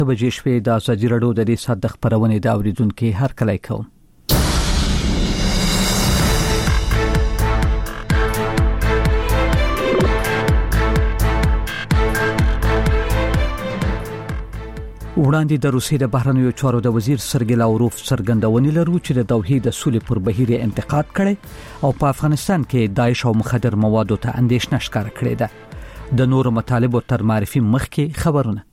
بجې شپې د ازادي راډیو د دې ساعت د خبرونې د اوریدونکو هر کله کوم. وړاندې د روسیې د بهرنیو چارو د وزیر سرګی لاوروف څرګندونې لرو چې د دوحې د سولې پر بهیر انتقاد کړي او په افغانستان کې داعش او مخدر موادو ته اندېښنه ښکاره کړې ده. د نورو مطالبو تر معرفي مخکې خبرونه.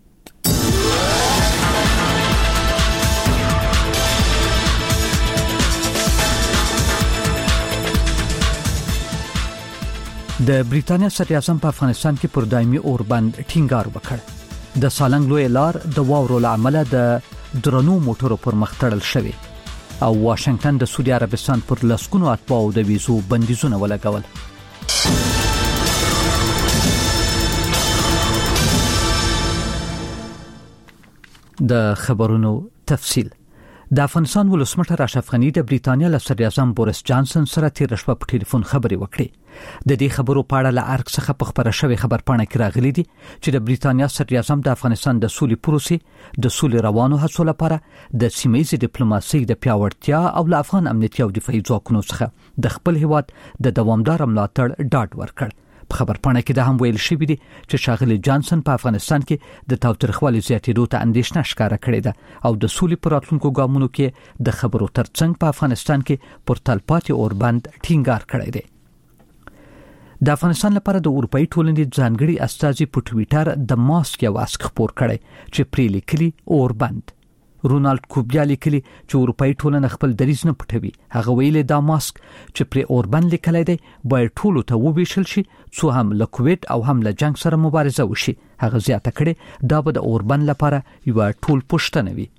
د بریټانیا صدراعظم په افغانستان کې پر دایمي اوربند ټینګار وکړ. د سالنګ لوی لار د واورو لامل د درنو موټرو پر مخ تړل شوی او واشنگټن د سعودي عربستان پر لسګونو اتباعو د ویزو بندیزونه ولګول. د خبرونو تفصیل. د افغانستان ولسمشر اشرف غنی د بریټانیا له صدراعظم بوریس جانسن سره تیر شپه په ټلیفون خبرې وکړې. د دې خبرو په اړه له ارګ څخه په خبره شوی خبرپاڼه کې راغلي دي چې د بریټانیا صدراعظم د افغانستان د سولې پروسې د سولې روانو هڅو لپاره د سیمه‌ییزې ډیپلوماسۍ د پیاوړتیا او له افغان امنیتي او دفاعي ځواکونو څخه د خپل هیواد د دوامدار ملاتړ ډاډ ورکړ. په خبرپاڼه کې د هم ویل شوی دی چې شاغلي جانسن په افغانستان کې د تاوتریخوالي زیاتېدو ته اندېښنه ښکاره کړې ده او د سولې پر راتلونکو ګامونو کې د خبرو ترڅنګ په افغانستان کې پر تلپاتې اوربند ټینګار کړی دی. د افغانستان لپاره د اروپאי ټولنې ځانګړي استازي په ټوئیټر د ماسک یو اسک خپور کړی چې پرې لیکلي اوربند. رونالد کوبیا لیکلي چې اروپאי ټولنه خپل دریځ نه پټوي. هغه ویلي دا ماسک چې پر اوربند لیکلی دی باید ټولو ته وویشل شي څو هم له کووید او هم له جنگ سره مبارزه وشي. هغه زیاته کړي دا به د اوربند لپاره یو ټول پښتنه وي.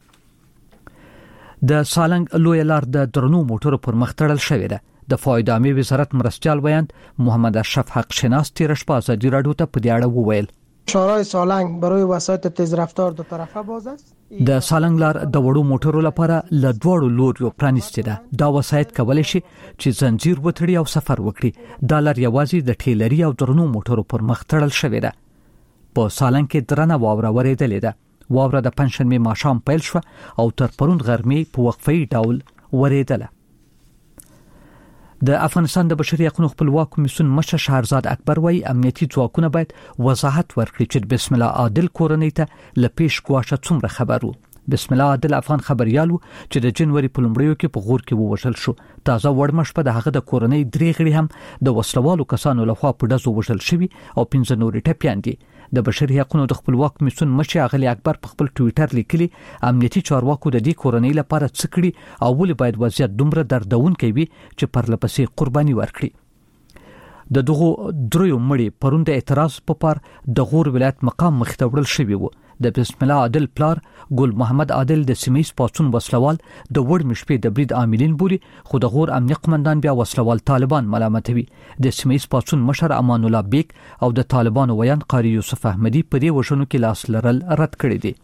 د سالنګ لوی لار د درنو موټرو پر مخ تړل شوی ده. د فایدامي وزارت مرستیال ویاند محمد اشرف حق شناس تیر شپه ازادي راډیو ته په دې اړه وویل. شورای سالنگ برای وسایط تیز رفتار دو طرفه باز است. د سالنګ لار د وړو موټرو لپاره له دوړو لوریو پرانیستي ده. دا وسایط کولای شي چې زنجیر وتړي او سفر وکړي. دا لار یوازې د ټیلري او درنو موټرو پر مخ تړل شوی ده. په سالنګ کې درنه واوره ورېدلې ده. واوره د پنځشنبه ماښام پیل شو او تر پرون غرمې په وقفي ډول ورېدله. د افغانستان د بشري حقوقو خپلواک کمیسیون مشر شهرزاد اکبر وايي امنیتي ځواکونه باید وضاحت ورکړي چې بسم الله عادل کورنۍ ته لپیش ګواشه څومره خبرو. بسم الله عادل افغان خبريالو چې د جنوري په لومړیو کې په غور کې ووژل شو. تازه وړمش په دغه د کورنۍ درې غړي هم د وسلوالو کسانو لخوا په ډزو وژل شوي او 15 نور ټپيان دي. د بشري حقوقو د خپلواک کمیسیون مشر اغلی اکبر په خپل ټوئیټر لیکلي امنیتي چارواکو د دې کورنۍ لپاره څه کړي او ولې باید وضعیت دومره دردونکی وي چې پرلپسې قرباني ورکړي. د دغه دریو مړي پروند اعتراض په پار د غور ولایت مقام مختوړل شوی وو. د بسم الله عادل پلار ګل محمد عادل د سیمه‌ییز پاڅون وسلوال د وړ مشپې د برید عاملین بولي خو د غور امنیت قومندان بیا وسلوال طالبان ملامتوي. د سیمه‌ییز پاڅون مشر امان الله بیگ او د طالبانو ویان قاری یوسف احمدی په دې وژنو کې لاس لرل رد کړی دي.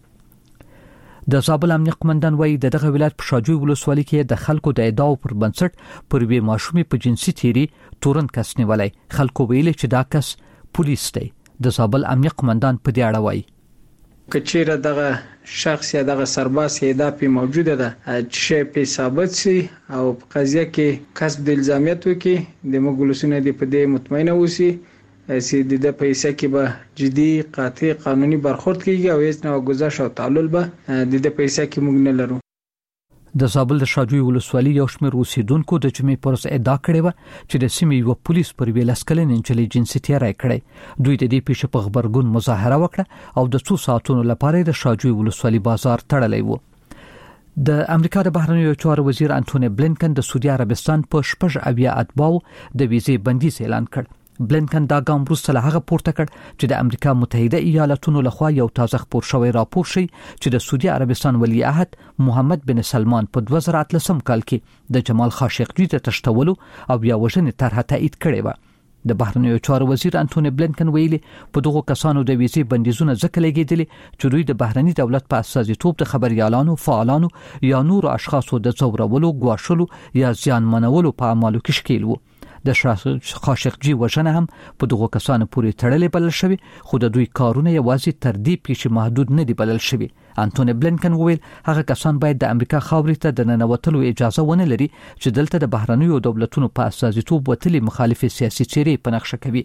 د زابل امنیت قومندان وایي دغه ولایت په شاجوی ولسوالۍ کې د خلکو د ادعاو پر بنسټ پر وی ماشومې په جنسي تیری تورن کس نیولای. خلکو ویلي چې دا کس پولیس دی. د زابل امنیت قومندان په دې اړه وایي کچیره دغه شخص یا دغه سرباز دا په موجوده ده چې په ثابت سي او قضیه کې کسب د الزامیت وکي د مګولسونه دی په دې مطمئنه وسی چې د پیسې کې به جدي قاطع قانوني برخورد کیږي او هیڅ نه گذشت او تعلل به د پیسې کې موږ نه لرو. د زابل د شاجوی ولسوالۍ یو شمېر اوسیدونکو د جمعې پر ورځ ادعا کړې و چې د سیمې یو پولیس پر ویلسکلن انجلې جنسي تیری کړی. دوی د دې پیښې په خبرګون مظاهره وکړه او د 2 ساعتونو لپاره د شاجوی ولسوالۍ بازار تړلی و. د امریکا د بهرنیو چارو وزیر انټونی بلینکن د سعودي عربستان په 6 اتباعو د ویزې بندیز اعلان کړ. بلینکن دا ګام وروسته له هغه پورته کړ چې د امریکا متحده ایالاتونو لخوا یو تازه خبر شوی راپور شي چې د سعودي عربستان ولی عهد محمد بن سلمان په 2013 کال کې د جمال خاشقجي د تشتولو او بیا وژنې طرحه تایید کړې و. د بهرنیو چارو وزیر انټونی بلینکن ویلي په دغه کسانو د ویزې بندیزونه ځکه لګیدلي چې دوی د بهرني دولت په استازیتوب د خبريالانو فعالانو یا نور اشخاصو د ځورولو، ګواښلو یا زیان منولو په اعمالو کې شکیل وو. د خاشقجي وژنه هم په دغو کسانو پورې تړلې بلل شوی، خو د دوی کارونه یوازې تر دې پیښې محدود نه دي بلل شوی. انټونی بلینکن وویل هغه کسان باید د امریکا خاورې ته د ننوتلو اجازه ونه لري چې دلته د بهرنیو دولتونو په استازیتوب وتلي مخالف سیاسي څیرې په نقشه کوي.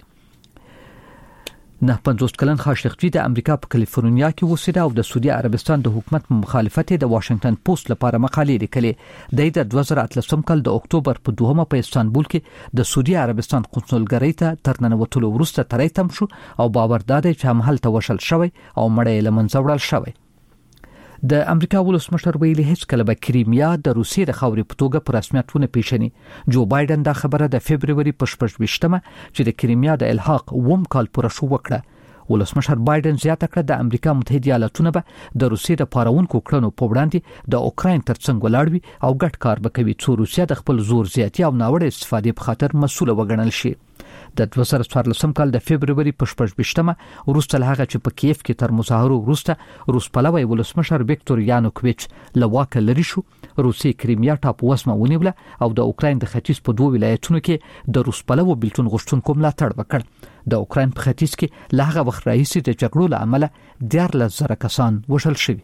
50 کلن خاشقجي د امریکا په کالیفورنیا کې اوسېده او د سعودي عربستان د حکومت مخالفت د واشنگټن پوسټ لپاره مقالې لیکلې. د 2013 کال د اکتوبر په 2 په استانبول کې د سعودي عربستان قونسلګرۍ ته تر ننوتلو وروسته تری تم شو او باور داده چې هم هلته وشل شوی او مړی له منځه وړل شوی. د امریکا ولسمشر ویلي هیڅ کله به کریمیا د روسیې د خاورې په توګه په رسمیت ونه پیژني. جو بایدن دا خبره د فبرवरी په 28مه چې د کریمیا د الحاق کال پوره شو وکړه. ولسمشر بایدن زیاته کړه د امریکا متحده ایالاتونه به د روسیې د پارونکو کړنو په وړاندې د اوکراین ترڅنګ ولاړ وي او ګډ کار وکوي څو روسیه د خپل زور زیاتی او ناوړه استفادې په خاطر مسؤل وګڼل شي. د 2014 کال د فبرवरी په 28مه وروسته له هغه چې په کیف کې تر مظاهرو وروسته روس پلوی ولسمشر ویکتور یانوکویچ له واکه لري شو، روسي کریمیا ټاپووزمه ونیوله او د اوکراین د ختیځ په 2 ولایتونو کې د روس پلوی بلتون غوښتونکو ملاتړ وکړ. د اوکراین په ختیځ کې له هغه وخت راهیسې د جګړو له امله 14,000 کسان وژل شوي.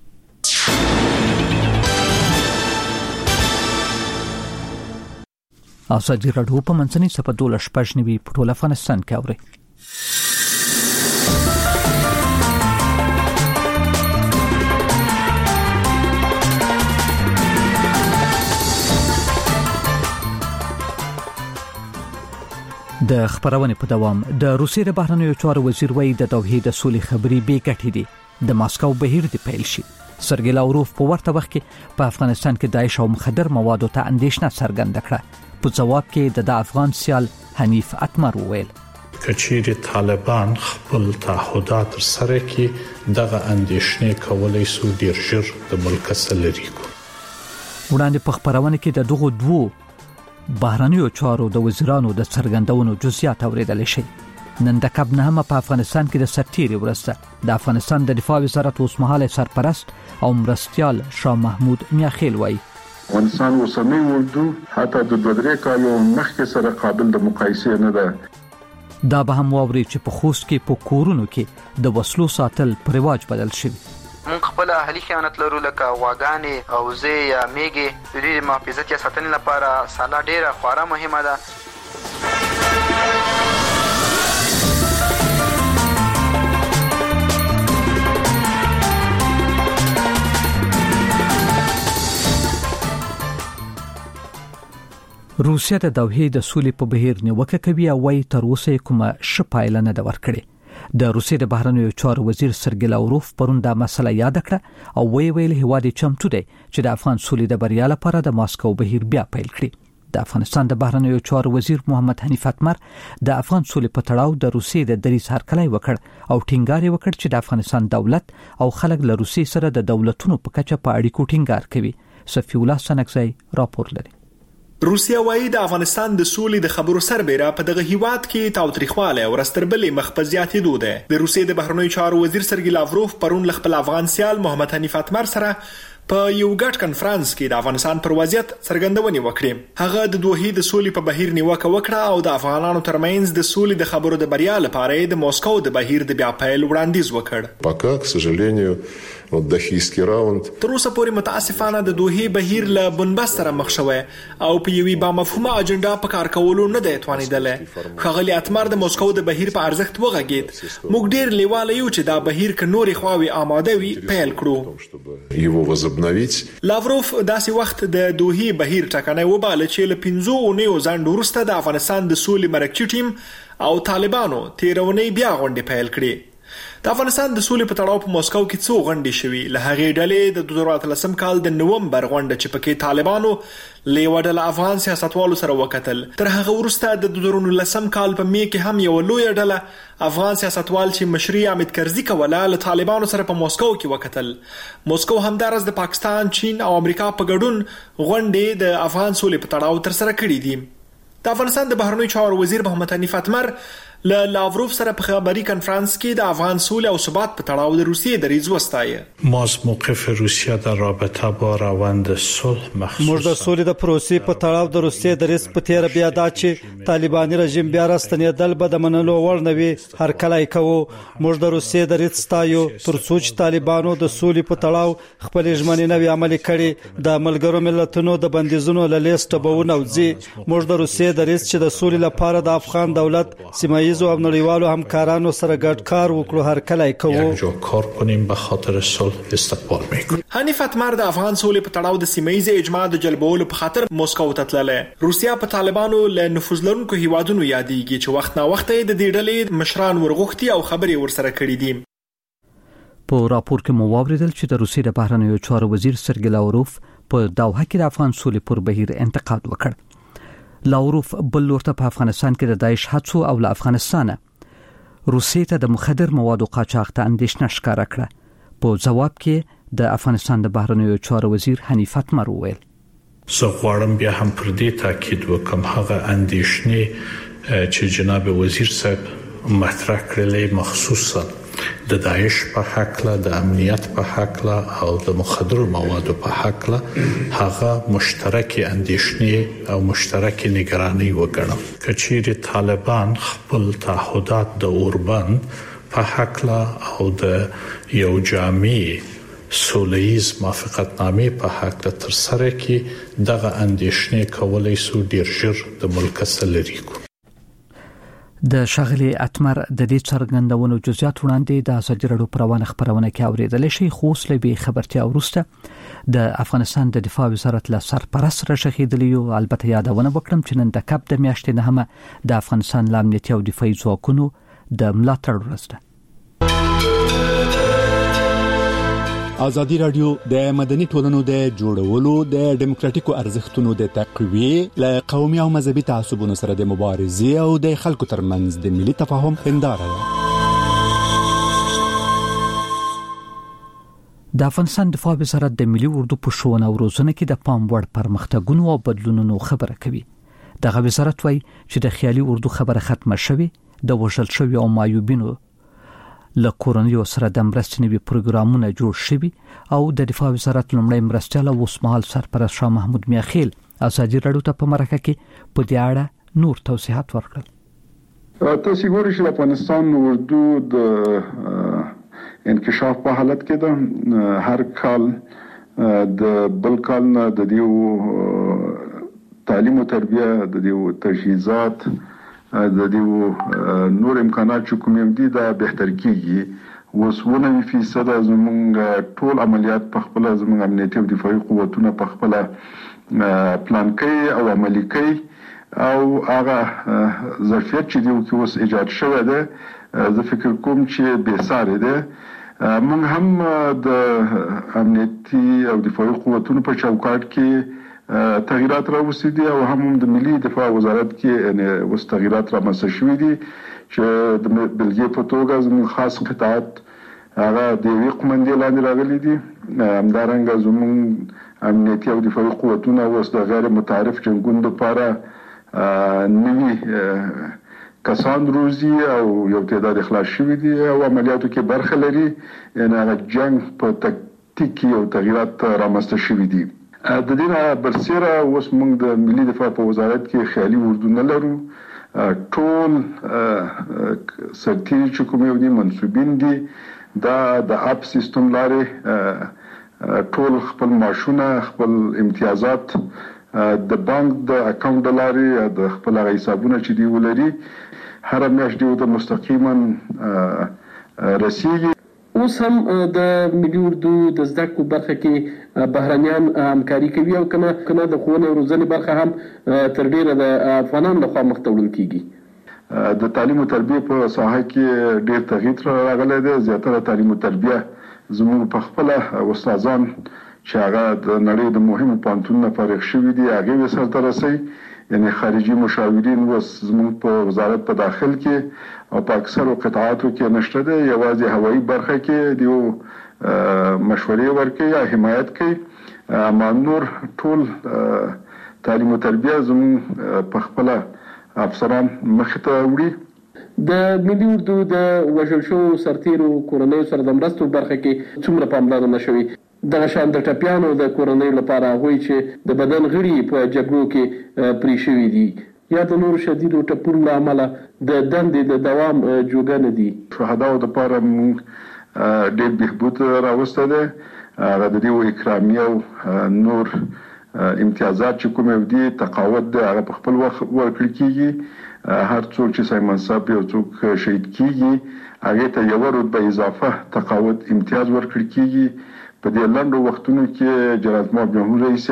ازادي راډیو په منځنۍ صفحه 12 په ټول افغانستان کې اوري. د خبرونه په دوام د روسیې د بهرنیو چارو وزیر وایي د توحید سولې خبري به ګټې دي د ماسکو بهیر دی پیل شي. سرګی لاوروف په ورته وخت کې په افغانستان کې داعش او مخدر موادو ته اندېښنه څرګنده کړه. په جواب کې د افغان سیال حنیف اتمر وویل کچېری طالبان خپل تعهدات سره کې دغه اندېښنې کولای سو ډیر ژر د ملک سلري کو. وړاندې په خبرونه کې د دغو دوو بهرنیو چارو د وزیرانو د څرګندونو جزئیات اوریدل شي. نن د کب نه په افغانستان کې د سرتیري ورسته د افغانستان د دفاع وزارت اوسمهاله سرپرست او مرستيال شاه محمود میاخیل وایي افغانستان اوسنی اردو حتی د 2-3 کالو مخکې سره قابل د مقایسې نه ده. دا به هم واوري چې په خوست کې په کورونو کې د وسلو ساتل پر رواج بدل شوی. مونږ خپل اهلي خیانت لرو لکه واغانې او زه یا میګي د دې محافظت یا ساتنې لپاره سالا ډیره خورا مهمه ده. روسیا د دوحې د سولې په بهیر نیوکه کوي او وايي تر اوسه کومه شپایله نه ده ورکړې. د روسیې د بهرنیو چارو وزیر سرګی لاوروف پرون دا مسله یاد کړه او ویل هیواد چمتو دی چې د افغان سولې د بریا لپاره د ماسکو بهیر بیا پیل کړي. د افغانستان د بهرنیو چارو وزیر محمد حنیف اتمر د افغان سولې په تړاو د روسیې د دریځ هرکلی وکړ او ټینګار وکړ چې د افغانستان دولت او خلک له روسیې سره د دولتونو په کچه په اړیکو ټینګار کوي. صفی الله سنکزی راپور لري. روسیا وايي د افغانستان د سولې د خبرو سربېره په دغه هیواد کې تاوتریخواله او رستربلې مخ په زیاتېدو ده. د روسیې د بهرنیو چارو وزیر سرګی لاوروف پرون خپل افغان سیال محمد حنیف اتمر سره په یو ګډ کنفرانس کې د افغانستان پر وضعیت څرګندونې وکړې. هغه د دوحې د سولې په بهیر نیوکه وکړه او د افغانانو ترمنځ د سولې د خبرو د بریا لپاره د موسکو د بهیر د بیا پیل وړاندیز وکړ. پاکه к سجلینیو دحیسکی راوند تر اوسه پورې متاسفانه د دوحې بهیر له بنبست سره مخ شوی او په یوې با مفهومه اجنډا په کار کولو نه دی توانیدله. ښاغلي اتمر د موسکو د بهیر په ارزښت وغږید. موږ ډیر لیواله یو چې دا بهیر ک نورې خواوې آماده وي پیل کړو. یو وزبنویت لاوروف داسې وخت د دوحې بهیر ټاکنه وباله چې له 15 اونیو ځنډ وروسته د افغانستان د سولې مرکزي ټیم او طالبانو تیرونی بیا غونډه پیل کړې. د افغانستان د سولې په تړاو په موسکو کې څو غونډې شوې. له هغې ډلې د 2013 کال د نومبر غونډه چې پکې طالبانو له وډل افغان سیاستوالو سره وکتل. تر هغه وروسته د 2019 کال په می کې هم یو لوی ډله افغان سیاستوال چې مشري حامد کرزي کوله له طالبانو سره په موسکو کې وکتل. موسکو همدارس د پاکستان، چین او امریکا په ګډون غونډې د افغان سولې په تړاو تر سره کړې دي. د افغانستان د بهرنیو چارو وزیر محمد حنیف اتمر له لاوروف سره په خبري کانفرنس کې د افغان سولې او ثبات په تړاو د روسیې دریځ وستایه. ما از موقف روسیه در رابطه با روند صلح مخصوصا موږ د سولې د پروسې په تړاو د روسیې دریځ په تیر بیا دا چې طالباني رژیم بیا راستنېدل به د منلو وړ نه وي هر کله یې کوو. موږ د روسیې دریځ ستایو تر څو چې طالبانو د سولې په تړاو خپل ژمنې نوي عملي کړي د ملګرو ملتونو د بندیزونو له لیست بهونه وځي. موږ د روسیې دریځ چې د سولې لپاره د افغان دولت سیمایي او نړیوالو همکارانو سره ګډ کار وکړو هر کله کوو. یکجا کار کنیم به خاطر صلح استقبال میکنیم. حنیف اتمر د افغان سولې په تړاو د سیمایي اجماع د جلبولو په خاطر مسکو ته تلله. روسیا په طالبانو له نفوذ لرونکو هیوادونو یادېږي چې وخت نا وخت د دې ډلې مشران ورغوښتي او خبرې ورسره کړې دي. په راپور کې مو واوریدل چې د روسیې د بهرنیو چارو وزیر سرګی لاوروف په دوحه کې د افغان سولې پر بهیر انتقاد وکړ. لاوروف بل لورته په افغانستان کې د داعش هڅو او له افغانستانه روسیې ته د مخدر موادو قاچاق ته اندېښنه ښکاره کړه. په جواب کې د افغانستان د بهرنیو چارو وزیر حنیف اتمر وویل زه غواړم بیا هم پر دې تاکید وکم هغه اندېښنې چې جناب وزیر صاحب مطرح کړلې مخصوصا د داعش په حق له د امنیت په حق له او د مخدر موادو په حق له هغه مشترکي اندېښنې او مشترکي نگراني وګڼم. کچېرې طالبان خپل تعهدات د اوربند په حق له او د یو جامع سوله‌ییز موافقتنامې په حق له تر سره کې دغه اندېښنې کولای سو ډیر ژر د ملک سلري کو. د شغلي اتمر د دې څرګندونو جزئیات وړاندې د ازادي راډیو پروانه خبرونه کې اوریدل شي. خو سلبي خبرتیا ورسته د افغانستان د دفاع وزارت له سرپرست رشخیدلی او البته یادونه وکړم چې نن د کپ د میاشتې نه هم د افغانستان د امنیتي او دفاعي ځواکونو د ملاتړ ورځ ده. ازادي راډیو د مدني ټولنو د جوړولو د ډیموکراتیکو ارزښتونو د تقویې له قومي او مذهبي تعصبونو سره د مبارزې او د خلکو ترمنځ د ملي تفاهم هنداره ده. د افغانستان دفاع وزارت د ملي اردو په ښوونه او روزنه کې د پام وړ پرمختګونو او بدلونونو خبره کوي. دغه وزارت وایي چې د خیالي اردو خبره ختمه شوه، د وژل شوی او معیوبینو له کورنیو سره د مرستې نوي پروګرامونه جوړ شوي او د دفاع وزارت لومړی مرستیال اوسمهال سرپرست شاه محمود میاخیل ازادي راډیو ته په مرکه کې په دې اړه نور توضیحات ورکړل. تاسو ګورئ چې افغانستان اردو د انکشاف په حالت کې ده. هر کال د بل کال نه د دې تعلیم او تربیه د دې تجهیزات د دې نور امکانات چې کوم دي دا بهتر کیږي. وسونه 1% زمونږ ټول عملیات په خپل زمونږ امنیتي او دفاعي قوتونه په خپل پلان کوي او عملي کوي او هغه ظرفیت چې دی او اوس ایجاد شوی دی زه فکر کوم چې به ساره دی. موږ هم د امنیتي او دفاعي قوتونو په چوکاټ کې تغیرات راوستي دي او هم د ملي دفاع وزارت کې اوس تغیرات رامنځته شوي دي چې د بلګې په توګه زموږ خاص قطاعت هغه د یوې قومندې لاندې راغلي دي. همدارنګه زموږ امنیتي او دفاعي قوتونه اوس د غیر متعارف جنګونو لپاره نوي کسان روزي او یو تعداد اخلاص شوي دي او عملیاتو کې برخه لري. یعنې هغه جنګ په تکتیک او تغیرات رامنځته شوي دي. د دې نه برسیره اوس موږ د ملي دفاع په وزارت کې خیالي اردو نه لرو. ټول سرتیري چې کوم یو دي منسوبین دي دا د اپ سیستم لارې ټول خپل معاشونه خپل امتیازات د بانک د اکاونټ لارې د خپل حسابونه چې دی ولري هر میاشت دی د مستقیما رسیدي. اوس هم د ملي اردو د زده کړو برخه کې بهرنیان همکاري کوي او کنه د ښوونې او روزنې برخه هم تر ډیره د افغانانو لخوا مخ ته وړل کیږي. د تعلیم او تربیه په ساحه کې ډیر تغییر راغلی دی. زیاتره تعلیم او تربیه زموږ په خپل استادان چې هغه د نړۍ د مهمو پوهنتونونو فارغ شوي دي هغه سره رسي. یعنی خارجي مشاورین اوس زموږ په وزارت په داخل کې او په اکثرو قطاعاتو کې نشته دی. یوازې هوایي برخه کې دیو مشورې ورکوي یا حمایت کوي. اما نور ټول تعلیم او تربیه زموږ په خپل افسران مخ ته وړي. د ملي اردو د وژل شوو سرتیرو کورنیو سره د مرستو برخه کې څومره پاملرنه شوې؟ دغه شان د ټپیانو د کورنیو لپاره هغوی چې د بدن غړي په جګړو کې پرې شوي دي یا د نورو شدیدو ټپونو له امله د دندې د دوام جوګه نه دي. شهداو دپاره موږ ډېر بهبود راوستی دی. هغه د دې اکرامیه او نور امتیازات چې کوم دي تقاعد دی هغه په خپل وخت ورکړل کېږي. هر څوک چې سایه منصب یو څوک شهید کېږي هغې ته یوه رتبه اضافه تقاعد امتیاز ورکړل کېږي. په دې لنډو وختونو کې جنرال جمهور رئیس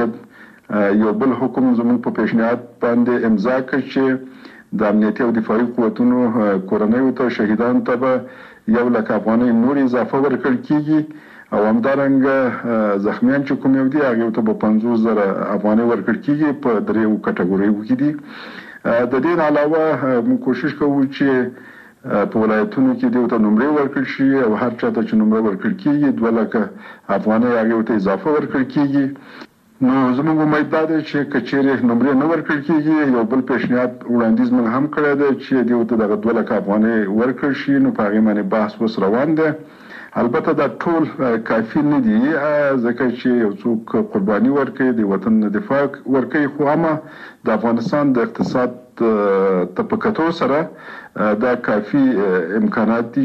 یو بل حکم زموږ په پیشنهاد باندې امضا کړ چې د امنیتي او دفاعي قوتونو کورنیو ته شهیدانو ته به 1,00,000 افغانۍ نور اضافه ورکړل کېږي او همدارنګه زخمیان چې کوم دي هغې ته به 50,000 افغانۍ ورکړل کېږي په 3 کټګوریو کې دي. د دې علاوه موږ کوشش کوو چې په ولایتونو کې دوی ته نمرې ورکړل شي او هر چا ته چې نمره ورکړل کېږي 2,00,000 افغانۍ هغې ته اضافه ورکړل کېږي. نو زموږ امید دا دی چې که چیرې نمرې نه ورکړل کېږي یو بل پیشنهاد وړاندیز موږ هم کړی دی چې دوی ته دغه 2,00,000 افغانۍ ورکړل شي. نو په هغې باندې بحث اوس روان دی. البته دا ټول کافي نه دي ځکه چې یو څوک قرباني ورکوي د وطن دفاع ورکوي خو هم د افغانستان د اقتصاد ته په کتو سره دا کافي امکانات دي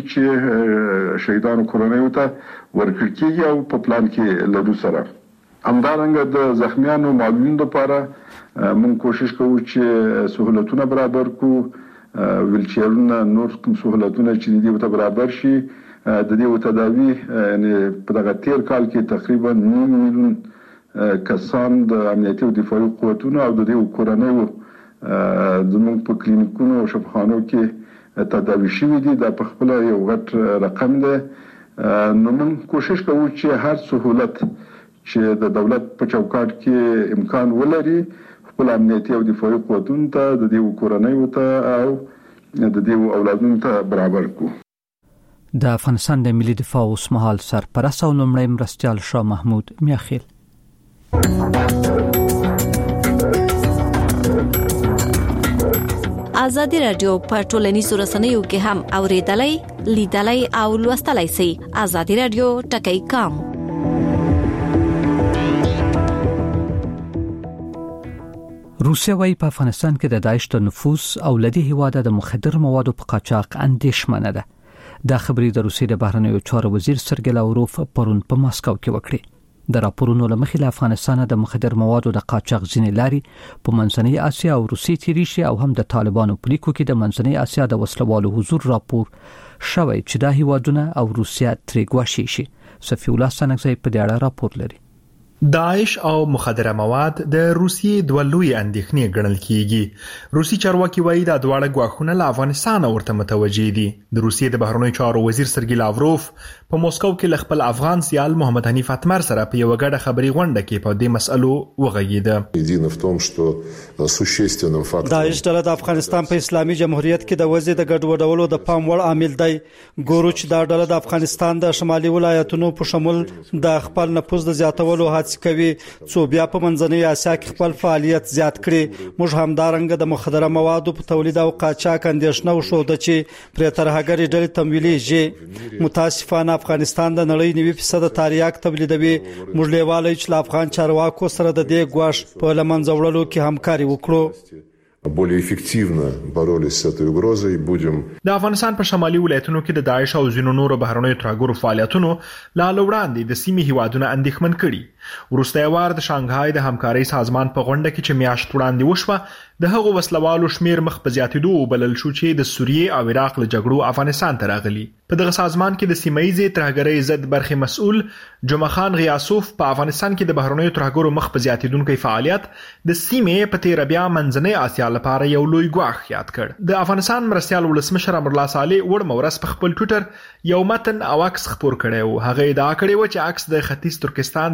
چې شهیدانو کورنیو ته ورکړل کېږي او په پلان کې لرو سره. همدارنګه د زخمیانو معلولینو لپاره موږ کوشش کوو چې سهولتونه برابر کړو. ویلچیرونه نور کوم سهولتونه چې دي ته برابر شي. د دې تداوی یعنی په دغه تیر کال کې تقریبا 9 میلیون کسان د امنیتي او دفاعي قوتونو او د دې کورنیو زموږ په کلینیکونو او شفاخانو کې تداوی شوي دي. دا په خپله یو غټ رقم دی. نو موږ کوشش کوو چې هر سهولت چې د دولت په چوکاټ کې امکان ولري خپل امنیتي او دفاعي قوتونو ته د دې کورنیو ته او د دې اولادونو ته برابر کړو. د افغانستان د ملي دفاع اوسمهال سرپرست او لومړی مرستیال شاه محمود میاخیل. ازادي رادیو په ټولنیزو رسنیو کې هم اوریدلای لیدلای او لوستلای شئ. ازادي رادیو ټکی کام. روسیه وايي په افغانستان کې د داعش د نفوذ او لدی هواده د مخدر موادو په قاچاق اندیشمنه ده. دا خبرې د روسیې د بهرنیو چارو وزیر سرګی لاوروف پرون په ماسکو کې وکړې. د راپورونو لمخې له افغانستان د مخدر موادو د قاچاق ځینې لاري په منځنۍ اسیا او روسیې تیری شي او هم د طالبانو په لیکو کې د منځنۍ اسیا د وسلوالو حضور راپور شوی چې دا هیوادونه او روسیه ترې ګواښي شي. صفی الله سنگزی په دې اړه راپور لري. داعش او مخدره مواد د روسیې دوه لوی اندېښنې ګڼل کیږي. روسي چارواکي وایي دا دواړه ګواښونه له افغانستان ورته متوجه دي. د روسیې د بهرنیو چارو وزیر سرګی لاوروف په موسکو کې له خپل افغان سیال محمد حنیف اتمر سره په یو غړډه خبري غونډه کې په دې مسألو وغږیده. داعش ډله د افغانستان په اسلامي جمهوریت کې د وضع د ګډوډولو د پام وړ عامل دی. ګورو چې دا ډله د افغانستان د شمالي ولایتونو په شمول د خپل نفوذ د زیاتولو کوي څو بیا په منځنۍ اسیا کې خپل فعالیت زیات کړي. موږ همدارنګه د مخدره موادو په تولید او قاچاق اندیشنه وشوده چې پر ترهګری ډلې تمویلېږي. متاسفانه افغانستان د نړۍ 90% تریاک تولیدوي. موږ لیواله چې افغان چارواکو سره د دې ګواښ په لمنځه وړلو کې همکاري وکړو. более эффективно боролись с этой угрозой. будем د افغانستان په شمالي ولایتونو کې د داعش او ځینو نورو بهرنیو ترهګرو فعالیتونو لا وړاندې د سیمې هیوادونه اندېښمن کړي. وروسته وار د شانګهای د همکارۍ سازمان په غونډه کې چې میاشت وړاندې وشوه د هغو وسلوالو شمیر مخ په زیاتېدو وبلل شو چې د سوریې او عراق له جګړو افغانستان ته راغلي. په دغه سازمان کې د سیمایي ترهګرۍ ضد برخې مسؤل جمعه خان غیاسوف په افغانستان کې د بهرنیو ترهګرو مخ په زیاتېدونکو فعالیت د سیمې په تیر بیا منځنۍ اسیا لپاره یو لوی ګواښ یاد کړ. د افغانستان مرستیال ولسمشر امرالله صالح وړ مورس په خپل ټویټر یو متن او عکس خپور کړی و. هغه ادعا کړې و چې عکس د ختیځ ترکستان د اسلامي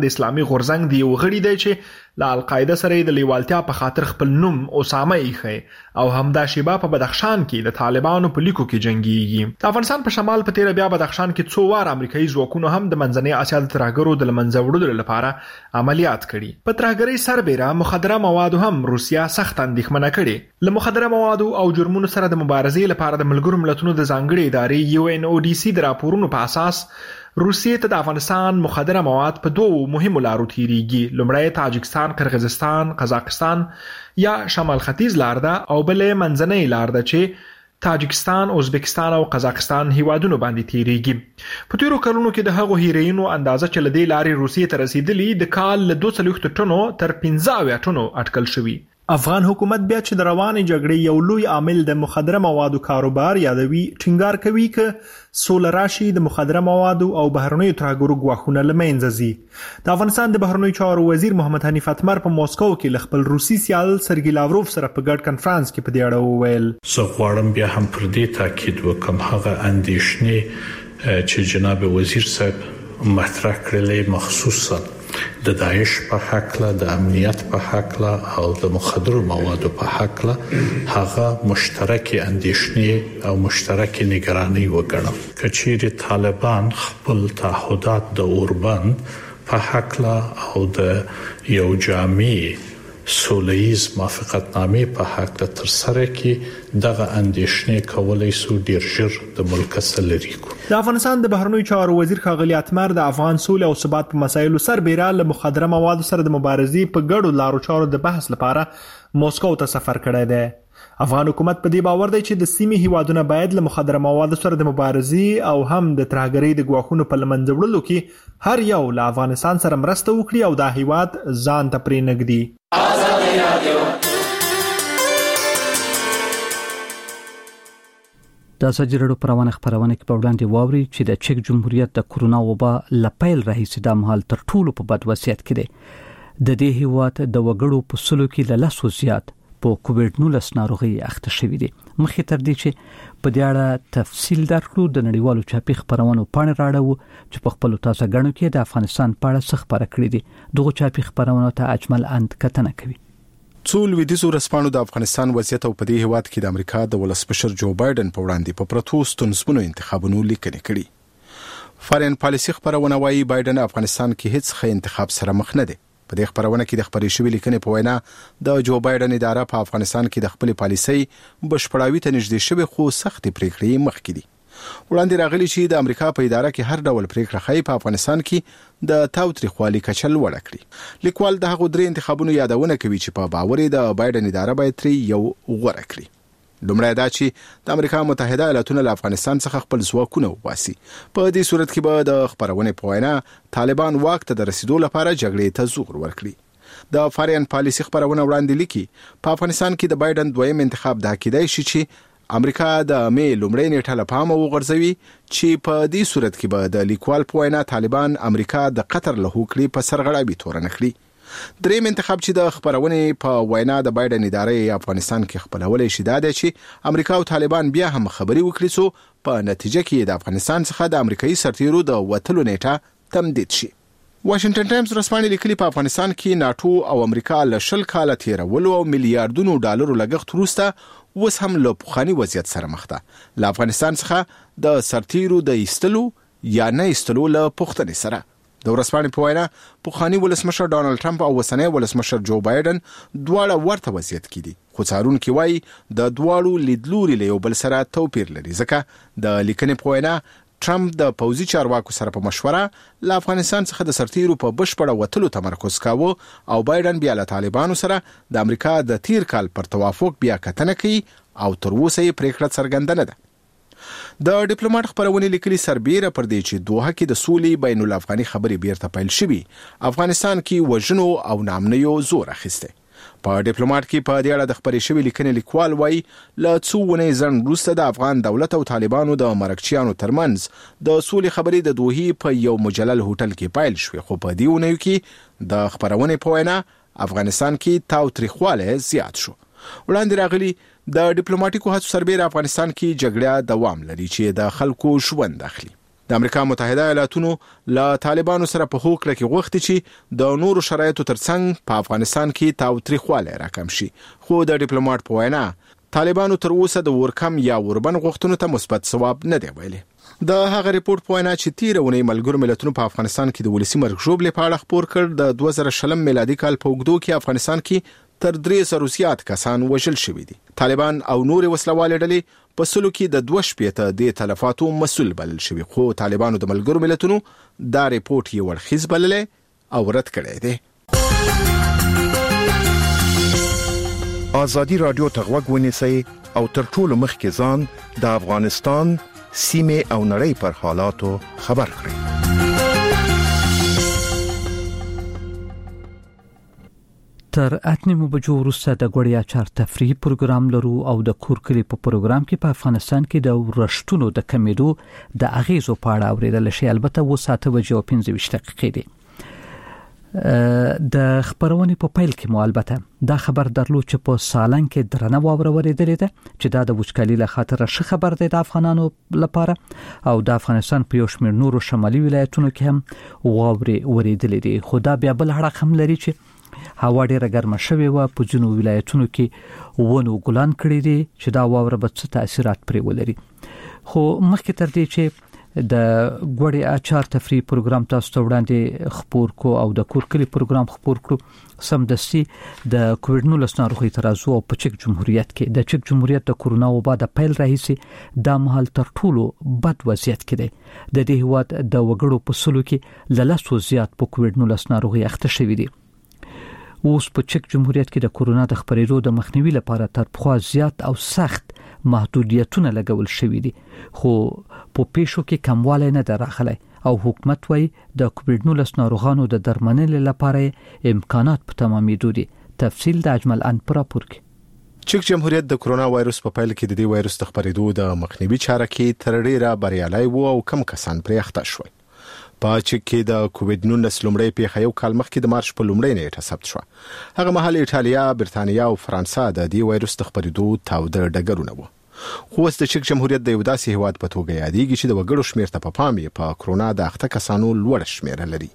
اسلامي غورځنګ دی یو غړي دی چې له القاعده سره د لیوالتیا په خاطر خپل نوم اسامه یې او همدا شیبه په بدخشان کې د طالبانو په لیکو کې جنگيږي. د افغانستان په شمال په تیر بیا بدخشان کې 2 وار امریکایي ځواکونو هم د منځنۍ اسیا د ترهګرو د لمنځه وړلو لپاره عملیات کړي. په ترهګرۍ سربېره مخدره مواد هم روسیا سخت اندېښمنه کړي. له مخدره مواد او جرمونو سره د مبارزې لپاره د ملګرو ملتونو د ځانګړي ادارې UNODC د راپورونو په اساس روسیې ته د افغانستان مخدره مواد په 2 مهمو لارو تیریږي. لومړی تاجکستان، قرغیزستان، قزاقستان یا شمال ختیځ لار ده او بلې منځنۍ لار ده چې تاجکستان، ازبکستان او قزاقستان هیوادونو باندې تیریږي. په تیرو کلونو کې د هغو هیروینو اندازه چې لدې لارې روسیې ته رسیدلې د کال له 200 ټنو تر 15 ټنو اټکل شوی. افغان حکومت بیا چې د روانې جګړې یو لوی عامل د مخدره موادو کاروبار یادوي، ټینګار کوي چې سوله راشي د مخدره موادو او بهرنیو ترهګرو ګواښونه له منځه ځي. د افغانستان د بهرنیو چارو وزیر محمد حنیف اتمر په موسکو کې له خپل روسي سیال سرګي لاوروف سره په ګډ کنفرانس کې په دې اړه وویل. زه غواړم بیا هم پر دې تاکید وکم هغه اندېښنې چې جناب وزیر صاحب مطرح کړلې، مخصوصا د داعش په حق له، د امنیت په حق له او د مخدر موادو په حق له هغه مشترک اندېښنې او مشترک نگرانی وګڼم. کچېرې طالبان خپل تعهدات د اوربند په حق له او د یو جامع سولهییز موافقتنامې په حق له تر سره کې دغه اندېښنې کولای سو ډیر ژر د ملک سره کو. د افغانستان د بهرنیو چارو وزیر ښاغلی اتمر د افغان سولې او ثبات په مسایلو سربېره له مخدره موادو سره د مبارزې په ګډو لارو چارو د بحث لپاره موسکو ته سفر کړی دی. افغان حکومت په دې باور دی چې د سیمې هیوادونه باید له مخدره موادو سره د مبارزې او هم د ترهګرۍ د ګواښونو په لمنځه وړلو کې هر یو له افغانستان سره مرسته وکړي او دا هیواد ځان ته پرې نږدي. د ازادي راډیو پروانه خبرونه کې په وړاندې واوري چې د چک جمهوریت د کورونا وبا لپیل راهیسې د مهال تر ټولو په بد وضعیت کې دی. د دې هیواد د وګړو په سلو کې له لاسو زیات په کووډ-19 ناروغي اخته شوی دي. مخکې تر دې چې په دې اړه تفصیل درکړو د نړیوالو چاپی خبرونو پاڼې راړو چې په خپل تازه غنو کې د افغانستان په اړه څه خبره کړې دي. دغه چاپی خبرونو ته اجمل اند کتنه کوي. څو لویدیځو رسپانو د افغانستان وضعیت او په دې هیواد کې د امریکا د ولسمشر جو بایدن په وړاندې په پروتو ستونزمنو انتخابونو لیکنې کړي. فارین پالیسي خبرونه وايي بایدن افغانستان کې هیڅ ښه انتخاب سره مخ نه دی. په دې خبرونه کې د خبرې شوې لیکنې په وینا د جو بایدن اداره په افغانستان کې د خپل پالیسي بشپړاوي ته نږدې شوی خو سخت پریکړې مخ کې دي. وړاندې راغلي چې د امریکا په اداره کې هر ډول پریکړه خای په افغانستان کې د تاوتریخوالي کچل وړ کړی. لیکوال د هغو درې انتخابونو یادونه کوي چې په باور د بایدن اداره باید تری یو غوړه کړي. لومړی دا چې د امریکا متحده ایالاتونو له افغانستان څخه خپل ځواکونه وباسي. په دې صورت کې به د خبرونې په وینا طالبان واک ته د رسیدو لپاره جګړې ته زور ورکړي. د فارین پالیسي خبرونه وړاندې لیکي په افغانستان کې د بایدن دویم انتخاب د کېدای شي چې امریکا د مې لومړی نیټه له پامه وغورځوي چې په دې صورت کې به د لیکوال په وینا طالبان امریکا د قطر له هوکړې په سرغړاوي تورن کړي. دریم انتخاب چې د خبرونې په وینا د بایدن ادارې افغانستان کې خپلولې شي دا دی چې امریکا او طالبان بیا هم خبري وکړي څو په نتیجه کې د افغانستان څخه د امریکایي سرتیرو د وټلو نیټه تمدید شي. واشنگټن ټایمز رسمانه لیکلي په افغانستان کې ناتو او امریکا له 10 کال تیرولو او میلیارډونو ډالرو لګښت وروسته اوس هم له پخواني وضعیت سره مخ ده. له افغانستان څخه د سرتیرو د ایستلو یا نه ایستلو له پوښتنې سره د ورسپانې په وینا پخواني ولسمشر ډانلډ ټرمپ او اوسنی ولسمشر جو بایدن دواړه ورته وضعیت کې دي. خو څارونکي وایي د دواړو لیدلوري له یو بل سره توپیر لري ځکه د لیکنې په وینا ټرمپ د پوځي چارواکو سره په مشوره له افغانستان څخه د سرتیرو په بشپړه وټلو تمرکز کاوه او بایدن بیا له طالبانو سره د امریکا د تیر کال پر توافق بیا کتنه کوي او تر اوسه یې پریکړه څرګنده نه ده. د ډیپلوماټ خبرونه لیکلي سربېره پر دې چې دوحه کې د سولې بین الافغاني خبرې بیرته پیل شوي افغانستان کې وژنو او نامنیو زور اخیسته. په ډیپلوماټ کې په دې اړه د خبرې شوې لیکنې لیکوال وایي له څو ونې ځنډ وروسته د افغان دولت او طالبانو د مرکچیانو ترمنځ د سولې خبرې د دوحې په یو مجلل هوټل کې پیل شوې خو په دې ونې کې د خبرونې په وینا افغانستان کې تاوتریخواله زیات شو. وړاندې راغلي د ډیپلوماټیکو هڅو سربېره افغانستان کې جګړه دوام لري چې د خلکو ژوند اخلي. د امریکا متحده ایالاتونو له طالبانو سره په هوکړه کې غوښتي چې د نورو شرایطو ترڅنګ په افغانستان کې تاوتریخوالی راکم شي، خو د ډیپلوماټ په وینا طالبانو تر اوسه د ورکم یا وربن غوښتنو ته مثبت ځواب نه دی ویلي. د هغه ریپورت په وینا چې تیر اونۍ ملګرو ملتونو په افغانستان کې د ولسی مرګ ژوبلې په اړه خبر کړ. د 2020 میلادي کال په اوږدو کې افغانستان کې تر 300 زیات کسان وژل شوي دي. طالبان او نور وسلوال ډلې په سلو کې د 2 د تلفاتو مسؤل بلل شوي، خو طالبانو د ملګرو ملتونو دا ریپورت یې ورخیز بللې او رد کړی دی. ازادي رادیو ته غوږ ونیسئ او تر ټولو مخکې ځان د افغانستان سیمه او نړۍ پر حالاتو خبر کړئ. تر 8 بجو وروسته د غوړیا چار تفریح پروګرام لرو او د کورکلي په پروګرام کې په افغانستان کې د رشتونو د کمیدو د اغیزو په اړه اوریدل شي. البته و ساعت وجو 15 دقیقې دي. د خبرونې په پیل کې مو البته دا خبر درلود چې په سالنګ کې درنه واوره ورېدلې ده چې دا د وچکالي له خاطر ښه خبر دی د افغانانو لپاره، او د افغانستان په یو شمېر نورو شمالي ولایتونو کې هم واورې ورېدلې دي. خو دا بیا بل اړخ هم لري چې هوا ډیره ګرمه شوې و په ځینو ولایتونو کې ونو ګلان کړي دي چې دا واوره به څه تاثیرات پرې ولري. خو مخکې تر دې چې د غوړی اچار تفریح پروګرام تاسو ته وړاندې خبر کو او د کورکلي پروګرام خبر کړو، سمدستي د کووډ-19 ناروغي ترازو په چک جمهوریت کې د چک جمهوریت د کورونا وبا د پیل راهیسي د مهال تر ټولو بد وضعیت کې دی. د دې هواد د وګړو په سلو کې لاسو زیات په کووډ-19 ناروغي اخته شوی دي. اوس په چک جمهوریت کې د کورونا د خپرېدو د مخنیوي لپاره تر پخوا زیات او سخت محدودیتونه لګول شوي دي، خو په پیښو کې کموالی نه راغلی او حکومت وايي د کووډ-19 ناروغانو د درملنې لپاره امکانات په تمامېدو دي. تفصیل د اجمل ان پر راپور کې. چک جمهوریت د کورونا وایروس په پیل کې د دې وایروس د خپرېدو د مخنیوي چاره کې تر ډیره بریالي وو او کم کسان پرې اخته شول. په چک کې د کووډ-19 لومړی پیښه یو کال مخکې د مارچ په لومړۍ نیټه ثبت شو. هغه مهال ایټالیا، برتانیا او فرانسه د دې وایروس د خپرېدو تاوده ډګرونه وو. خو د چک جمهوریت د یو داسې هیواد په توګه یادېږي چې د وګړو شمېر ته په پام یې په کورونا د اخته کسانو لوړ شمېر لري.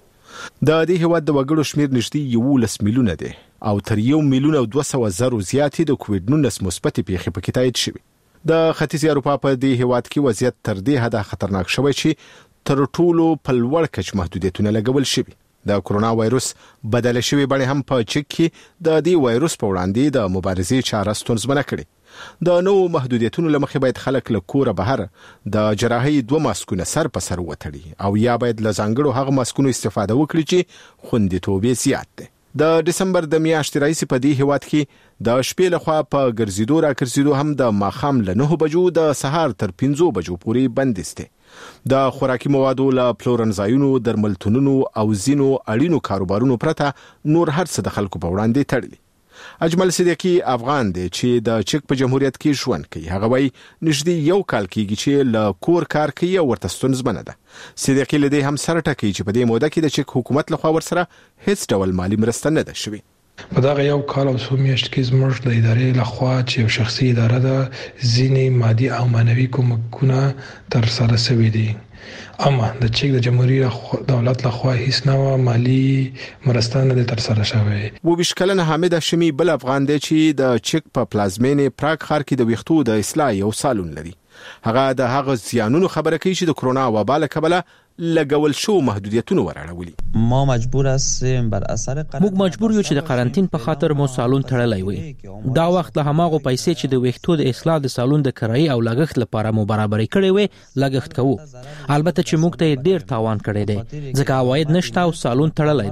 د دې هیواد د وګړو شمېر نږدې 11 میلیونه دی او تر 1,200,000 زیاتې د کووډ-19 مثبت پیښې پکې تایید شوي. د ختیځ اروپا په دې هیواد کې وضعیت تر دې حده خطرناک شوی چې تر ټولو په لوړ کچ محدودیتونه لګول شوي. د کورونا وایروس بدل شوی بڼه هم په چک کې د دې وایروس په وړاندې د مبارزې چاره ستونزمنه کړې. د نوو محدودیتونو لمخې باید خلک له کوره بهر د جراحي 2 ماسکونه سر په سر وتړي او یا باید له ځانګړو هغه ماسکونو استفاده وکړي چې خوندیتوب یې زیات دی. د دسمبر د میاشتې راهیسې په دې هیواد کې د شپې لخوا په ګرځېدو راګرځېدو هم د ماښام له 9 بجو د سهار تر 5 بجو پورې بندیز دی. د خوراکي موادو له پلورنځایونو، درملتونونو او ځینو اړینو کاروبارونو پرته نور هر څه د خلکو په وړاندې تړلي. اجمل صدیقی افغان دی چې د چک په جمهوریت کې ژوند کوي. هغه وایي نږدې یو کال کېږي چې له کور کار کوي او ورته ستونزمنه ده. صدیقی له دې هم سره ټکي چې په دې موده کې د چک حکومت لخوا ورسره هیڅ ډول مالی مرسته نه ده شوې. په دغه یو کال او څو میاشتو کې زموږ د ادارې لخوا چې یو شخصي اداره ده ځینې مادي او معنوي کومکونه تر سره شوي دي، اما د چک د جمهوریت دولت لخوا هیڅ نوع مالی مرسته نه تر سره شوې. و بشکلن حامد هاشمي بل افغان دی چې د چک په پلازمینې پراګ ښار کې د ویښتو د اصلاح یو سالون لري. هغه د هغه زیانونو خبره کوي چې د کورونا وبا له کبله لګول شو محدودیتونه وراړولي. ما مجبور هستیم بر اثر موږ مجبور یو چې د قرنټین په خاطر مو سالون تړلای وي. دا وخت له هماغه پیسې چې د ویښتو د اصلاح د سالون د کرایې او لګښت لپاره مو برابرې کړې وي لګښت کوو. البته چې موږ ته ډیر تاوان کړی دی ځکه عواید نشته او سالون تړلای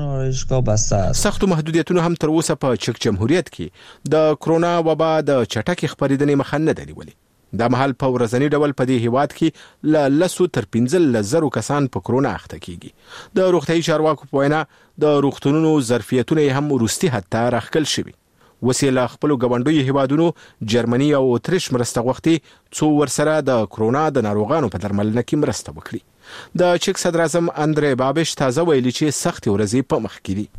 دی. سخت محدودیتونه هم تر اوسه په چک جمهوریت کې د کورونا وبا د چټکې خپرېدنې مخه نه دی ولې. د مهال په ورځنی ډول په دې هیواد کې له 100 تر 15,000 کسان په کورونا اخته کیږي. د روغتیايي چارواکو په وینا د روغتونونو ظرفیتونه هم وروستي حد ته راخکل شوي. وسیله خپل غونډوي هیوادونو جرمني او اتریش مرسته غوښتي څو ورسره د کورونا د ناروغانو په درملنه کې مرسته وکړي. د چک صدر اعظم اندری بابش تازه ویلي چې سخت ورځې په مخ کې دي.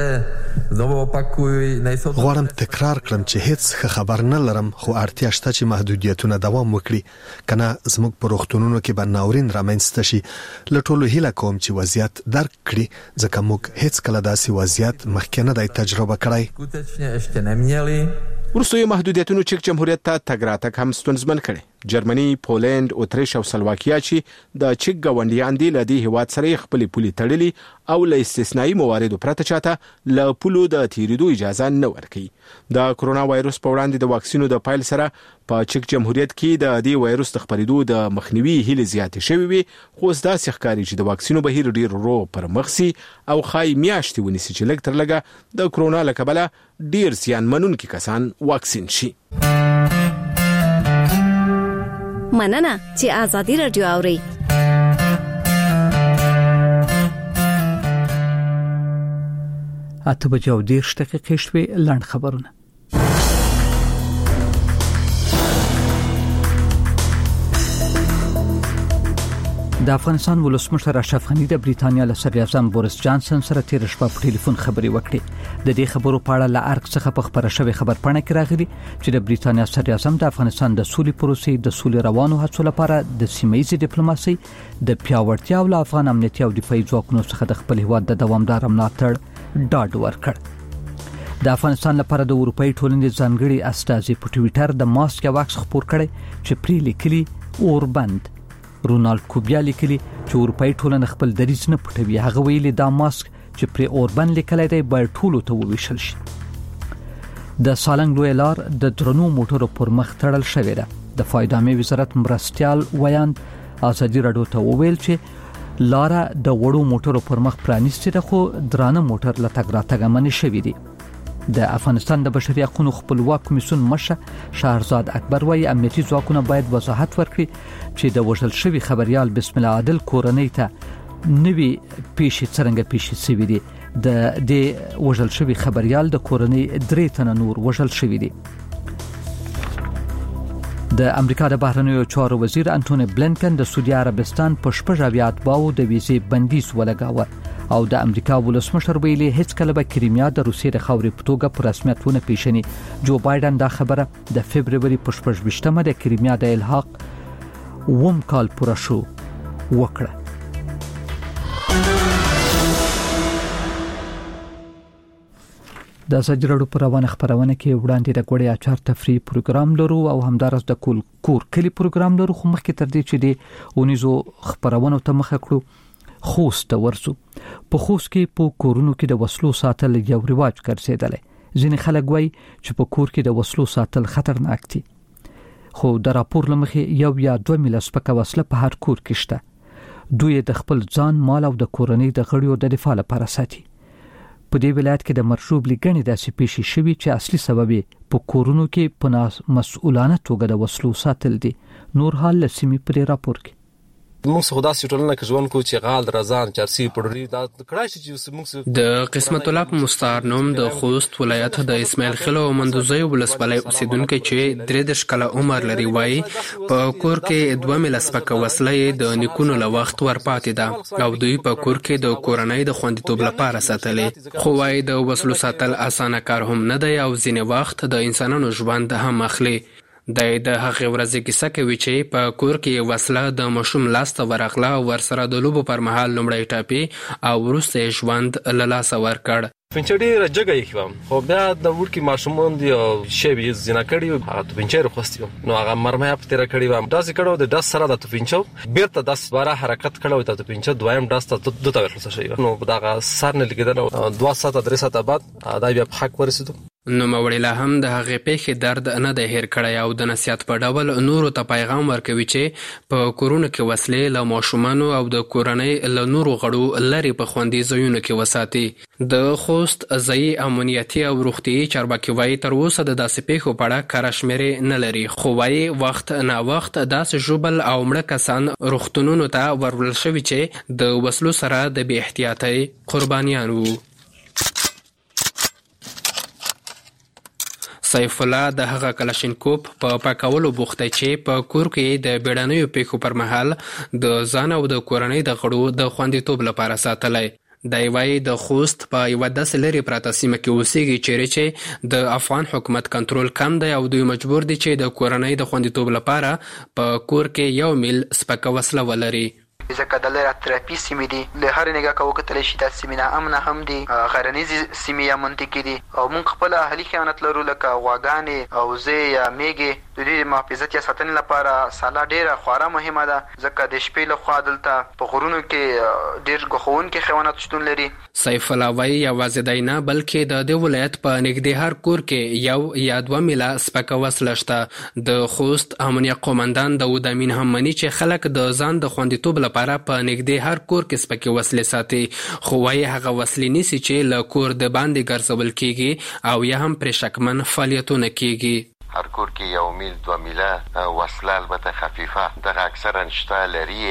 غواړم تکرار کړم چې هیڅ خبر نه لرم، خو اړتیا شته چې محدودیتونه دوام وکړي، کنه زموږ په روغتونونو کې به ناورین رامنځته شي. له ټولو هیله کوم چې وضعیت درک کړي، ځکه موږ هیڅ کله داسې وضعیت مخکې نه دی تجربه کړی. وروسته یې محدودیتونو چک جمهوریت ته تګ راتګ هم ستونزمن کړي. جرمني، پولند، اتریش او سلواکیا چې د چک ګاونډیان دي له دې هیواد سره خپل پولي تړلي او له استثنایی مواردو پرته چاته له پولو د تیریدو اجازه نه ورکوي. د کرونا وایروس په وړاندې د واکسینو د پایل سره په چک جمهوریت کې د دې وایروس د خپرېدو د مخنیوي هیلې زیاتې شوې وي، خو اوس داسې ښکاري چې د واکسینو بهیر ډیر ورو پر مخ سي او ښایي میاشتې ونیسي چې لږ تر لږه د کرونا له کبله ډیر زیانمنونکي کسان واکسین شي. مننه چې آزادي رادیو اوري. اته بجې او 10 دقیقې شوې. لنډ خبرونه. د افغانستان ولسمشر اشرف غنی د بریټانیا له صدر اعظم بوریس جانسن سره تیر شپه په ټلیفون خبرې وکړې. د دې خبرو په اړه له ارګ څخه په خبره شوې خبرپاڼه کې راغلي چې د بریټانیا صدر اعظم د افغانستان د سولې پروسې د سولې روانو هڅو لپاره د سیمه‌ییزې ډیپلوماسۍ د پیاوړتیا او افغان امنیتي او دفاعي ځواکونو څخه د خپل هیواد د دوامدار ملاتړ ډاډ ورکړ. د افغانستان لپاره د اروپאי ټولنې ځانګړي استازي په ټوئیټر د ماسک یو عکس خپور کړي چې پرې لیکلي اوربند. رونالد کوبیا لیکلي چې اروپאי ټولنه خپل دریځ نه پټوي. هغه ویلي دا ماسک چې پرې اوربند لیکلی دی باید ټولو ته وویشل شي. د سالنګ لوی لار د درنو موټرو پر مخ تړل شوې ده. د فایدامي وزارت مرستيال ویاند ازادي رادیو ته وویل چې لاره د وړو موټرو پر مخ پرانیستې ده، خو درانه موټر له تګ راتګ منع شوی دي. د افغانستان د بشري حقوقو خپلواک کمیسیون مشر شهرزاد اکبر وايي امنیتي ځواکونه باید وضاحت ورکړي چې د وژل شوی خبريال بسم الله عادل کورنۍ ته نوي پیښې څنګه پیښې شوې دي. د دې وژل شوی خبريال د کورنۍ 3 تنه نور وژل شوی دي. د امریکا د بهرنیو چارو وزیر انټونی بلینکن د سعودي عربستان په شپږاویات باو د ویزې بندیز ولګاوه او د امریکا ولسمشر ویلي هیڅ کله به کریمیا د روسیې د خاورې په توګه په رسمیت ونه پیژني. جو بایدن دا خبره د فبرवरी په 28مه د کریمیا د الحاق ووم کال پوره شو وکړه. د ازادي رادیو پر روانه خبرونه کې وړاندې د ګوړې اچار تفریح پروګرام لرو او همدارس د کور کلی پروګرام لرو. خو مخکې تر دې چې د اونیزو خبرونه ته مخه کړو خوست ورسو. په خوست کې په کورونو کې د وسلو ساتل یو رواج ګرځیدلی. ځینې خلک وایي چې په کور کې د وسلو ساتل خطرناک دي، خو د راپور لمخې 1 یا 2 میله سپکه وسله په هر کور کې شته. دوی د خپل ځان، مال او د کورنۍ د غړیو د دفاع لپاره ساتي. په دې ولایت کې د مرشوب لګنې داسې پیښې شوي چې اصلي سبب په کورونو کې په مسؤلانه توګه د وسلو ساتل دي. نور حال لسمی پر راپور کې موږ خدا سټولنه کې ژوند کو چې غال رضان چرسي پړري دا کړای چې موږ د قسمت الله په مستعار نوم د خوست ولایت د اسماعیل خیل او مندوزي ولسوالۍ اوسیدونکو چې 3 کاله عمر لري وایي په کور کې 2 میله سپکه وسله د نیکونو له وخت ورپاتې ده او دوی په کور کې د کورنۍ د خوندیتوب لپاره ساتلې. خو وایي د وسلو ساتل اسانه کار هم نه دی او ځینې وخت د انسانانو ژوند هم اخلي. د هغې ورځې کیسه کوي چې په کور کې وسله د ماشوم لاس ته ورغله او ورسره د لوبو پر مهال لومړی ټاپي او وروسته ژوند له لاسه ورکړ. پنچړي راجګه یې خو خو بیا د وړکی ماشومان دی او شی زینا کړي هغه پنچړي خوستي نو هغه مرمه په تیر کړي و داسې کړو د 10 سره د پنچو بیرته 10 12 حرکت کړو د پنچو دویم 10 ته دوته ورسره شي نو دا سر نه لګیدل 2 ساعت 3 ساعت بعد دا بیا په حق ورسېدو. نو موړیلا هم د هغې پیښې درد نه د هیر کړی او د نصیحت په ډول نورو ته پیغام ورکوي چې په کورونو کې وسلې له ماشومانو او د کورنۍ له نورو غړو لري په خوندي ځایونو کې وساتي. د خوست ځایي امنیتي او روغتیايي چارواکي وایي تر اوسه د داسې پیښو په اړه کره شمېرې نه لري، خو وایي وخت نه وخت داسې ژوبل او مړه کسان روغتونونو ته ورول شوي چې د وسلو سره د بې احتیاطۍ قربانیان وو. سیف الله د هغه کلاشینکوف په پاکولو بوخت دی چې په کور کې د بیړنیو پیښو پر مهال د ځان او د کورنۍ د غړو د خوندیتوب لپاره ساتلی. دی وايي د خوست په یوه داسې لرې پراته سیمه کې اوسېږي چیرې چې د افغان حکومت کنټرول کم دی او دوی مجبور دي چې د کورنۍ د خوندیتوب لپاره په کور کې یو میل سپکه وسله ولري. ځکه د لرې اطرافي سیمې دي له هرې نګاه که وکتلی شي دا سیمې ناامنه هم دي، غرنیزې سیمې یا منطقې دي او موږ خپله اهلي حیوانات لرو لکه غواګانې او وزې یا میږې. د دوی د محافظت یا ساتنې لپاره ساله ډېره خورا مهمه ده ځکه د شپې لخوا دلته په غرونو کې ډېر ګوښونکي حیوانات شتون لري. سیف الله وایي یوازې دی نه بلکې د دې ولایت په نږدې هر کور کې یو یا دوه میله سپکه وسله شته. د خوست امنیه قومندان داود امین هم مني چې خلک د ځان د خوندیتوب لپاره په نږدې هر کور کې سپکې وسلې ساتي، خو وایي هغه وسلې نیسي چې له کور د باندې ګرځول کیږي او یا هم پرې شکمن فعالیتونه کیږي. هر کور کې یو میل دوه میله وسله البته خفیفه دغه اکثرا شته لري.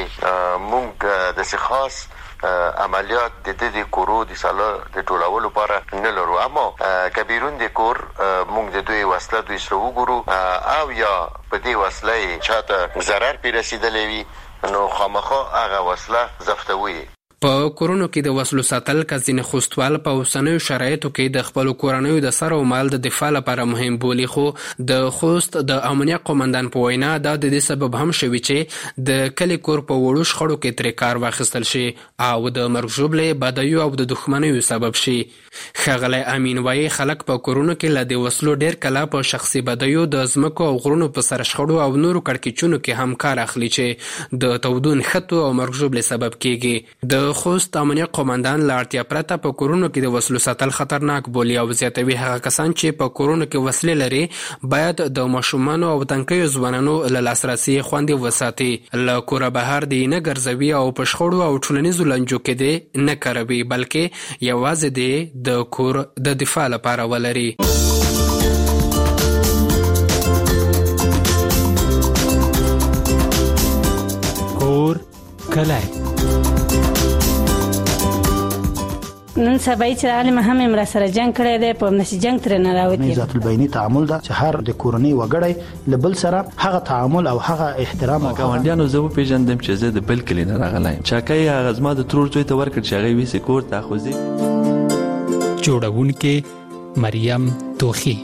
موږ داسې خاص عملیات د دې کورو د سالا د ټولولو لپاره نه لرو، اما که بیرون د کور موږ د دوی وسله دوی سره وګورو او یا په دې وسله چاته ضرر پې رسیدلی وي نو خامخا هغه وسله ضبطوي. په کورونو کې د وسلو ساتل که ځینې خوستوال په اوسنیو شرایطو کې د خپلو کورنیو د سر او مال د دفاع لپاره مهم بولي، خو د خوست د امنیه قومندان په وینا دا د دې سبب هم شوي چې د کلي کور په وړو شخړو کې ترې کار واخیستل شي او د مرګ ژوبلې بدیو او د دښمنیو سبب شي. ښاغلی امین وایي خلک په کورونو کې له دې وسلو ډېر کله په شخصي بدیو د ځمکو او غرونو په سر شخړو او نورو کړکېچونو کې هم کار اخلي چې د تودو نښتو او مرګ ژوبلې سبب کیږي. د خوست امنیه قومندان له اړتیا پرته په کورونو کې د وسلو ساتل خطرناک بولي او زیاتوي هغه کسان چې په کورونو کې وسلې لري باید د ماشومانو او تنکیو ځوانانو له لاسرسي خوندي وساتي، له کوره بهر دې نه ګرځوي او په شخړو او ټولنیزو لانجو کې دې نه کاروي بلکې یوازې دې د کور د دفاع لپاره ولري. کور کلی نن سبا چې عالم هم امر سره جنگ کړی دی په نشي جنگ تر نه راوتی. ذات البینی تعامل دا چې هر د کورنۍ وګړی لبل سره هغه تعامل او هغه احترام او ګاونډیانو زه پیژندم چې زه د بل کلی نه راغلایم چاکای هغه زما د ترور زوی ته ورکړ چې هغه ویسي کور ته خوځي. جوړونکې مریم توخی.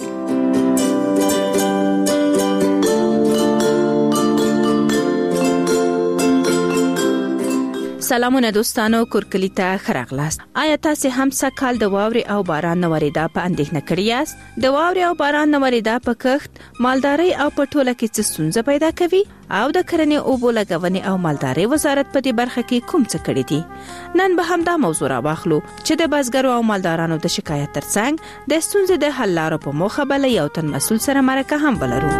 سلامونه دوستانو، کورکلی ته خراغلاست. آیا تاسو هم سکهال د واورې او باران نوریدا په اندېښنه کړی یاست؟ د واورې او باران نوریدا په کښت، مالدارۍ او په ټوله کې څه ستونزه پیدا کوي؟ او د کرنې اوبو لګونې او مالدارۍ وزارت په دې برخه کې کوم څه کړی دي؟ نن به هم دا موضوع راواخلو چې د بزګرو او مالدارانو د شکایت ترڅنګ د ستونزې د حل لارو په موخه بل یو تن مسؤل سره مرکه هم ولرو.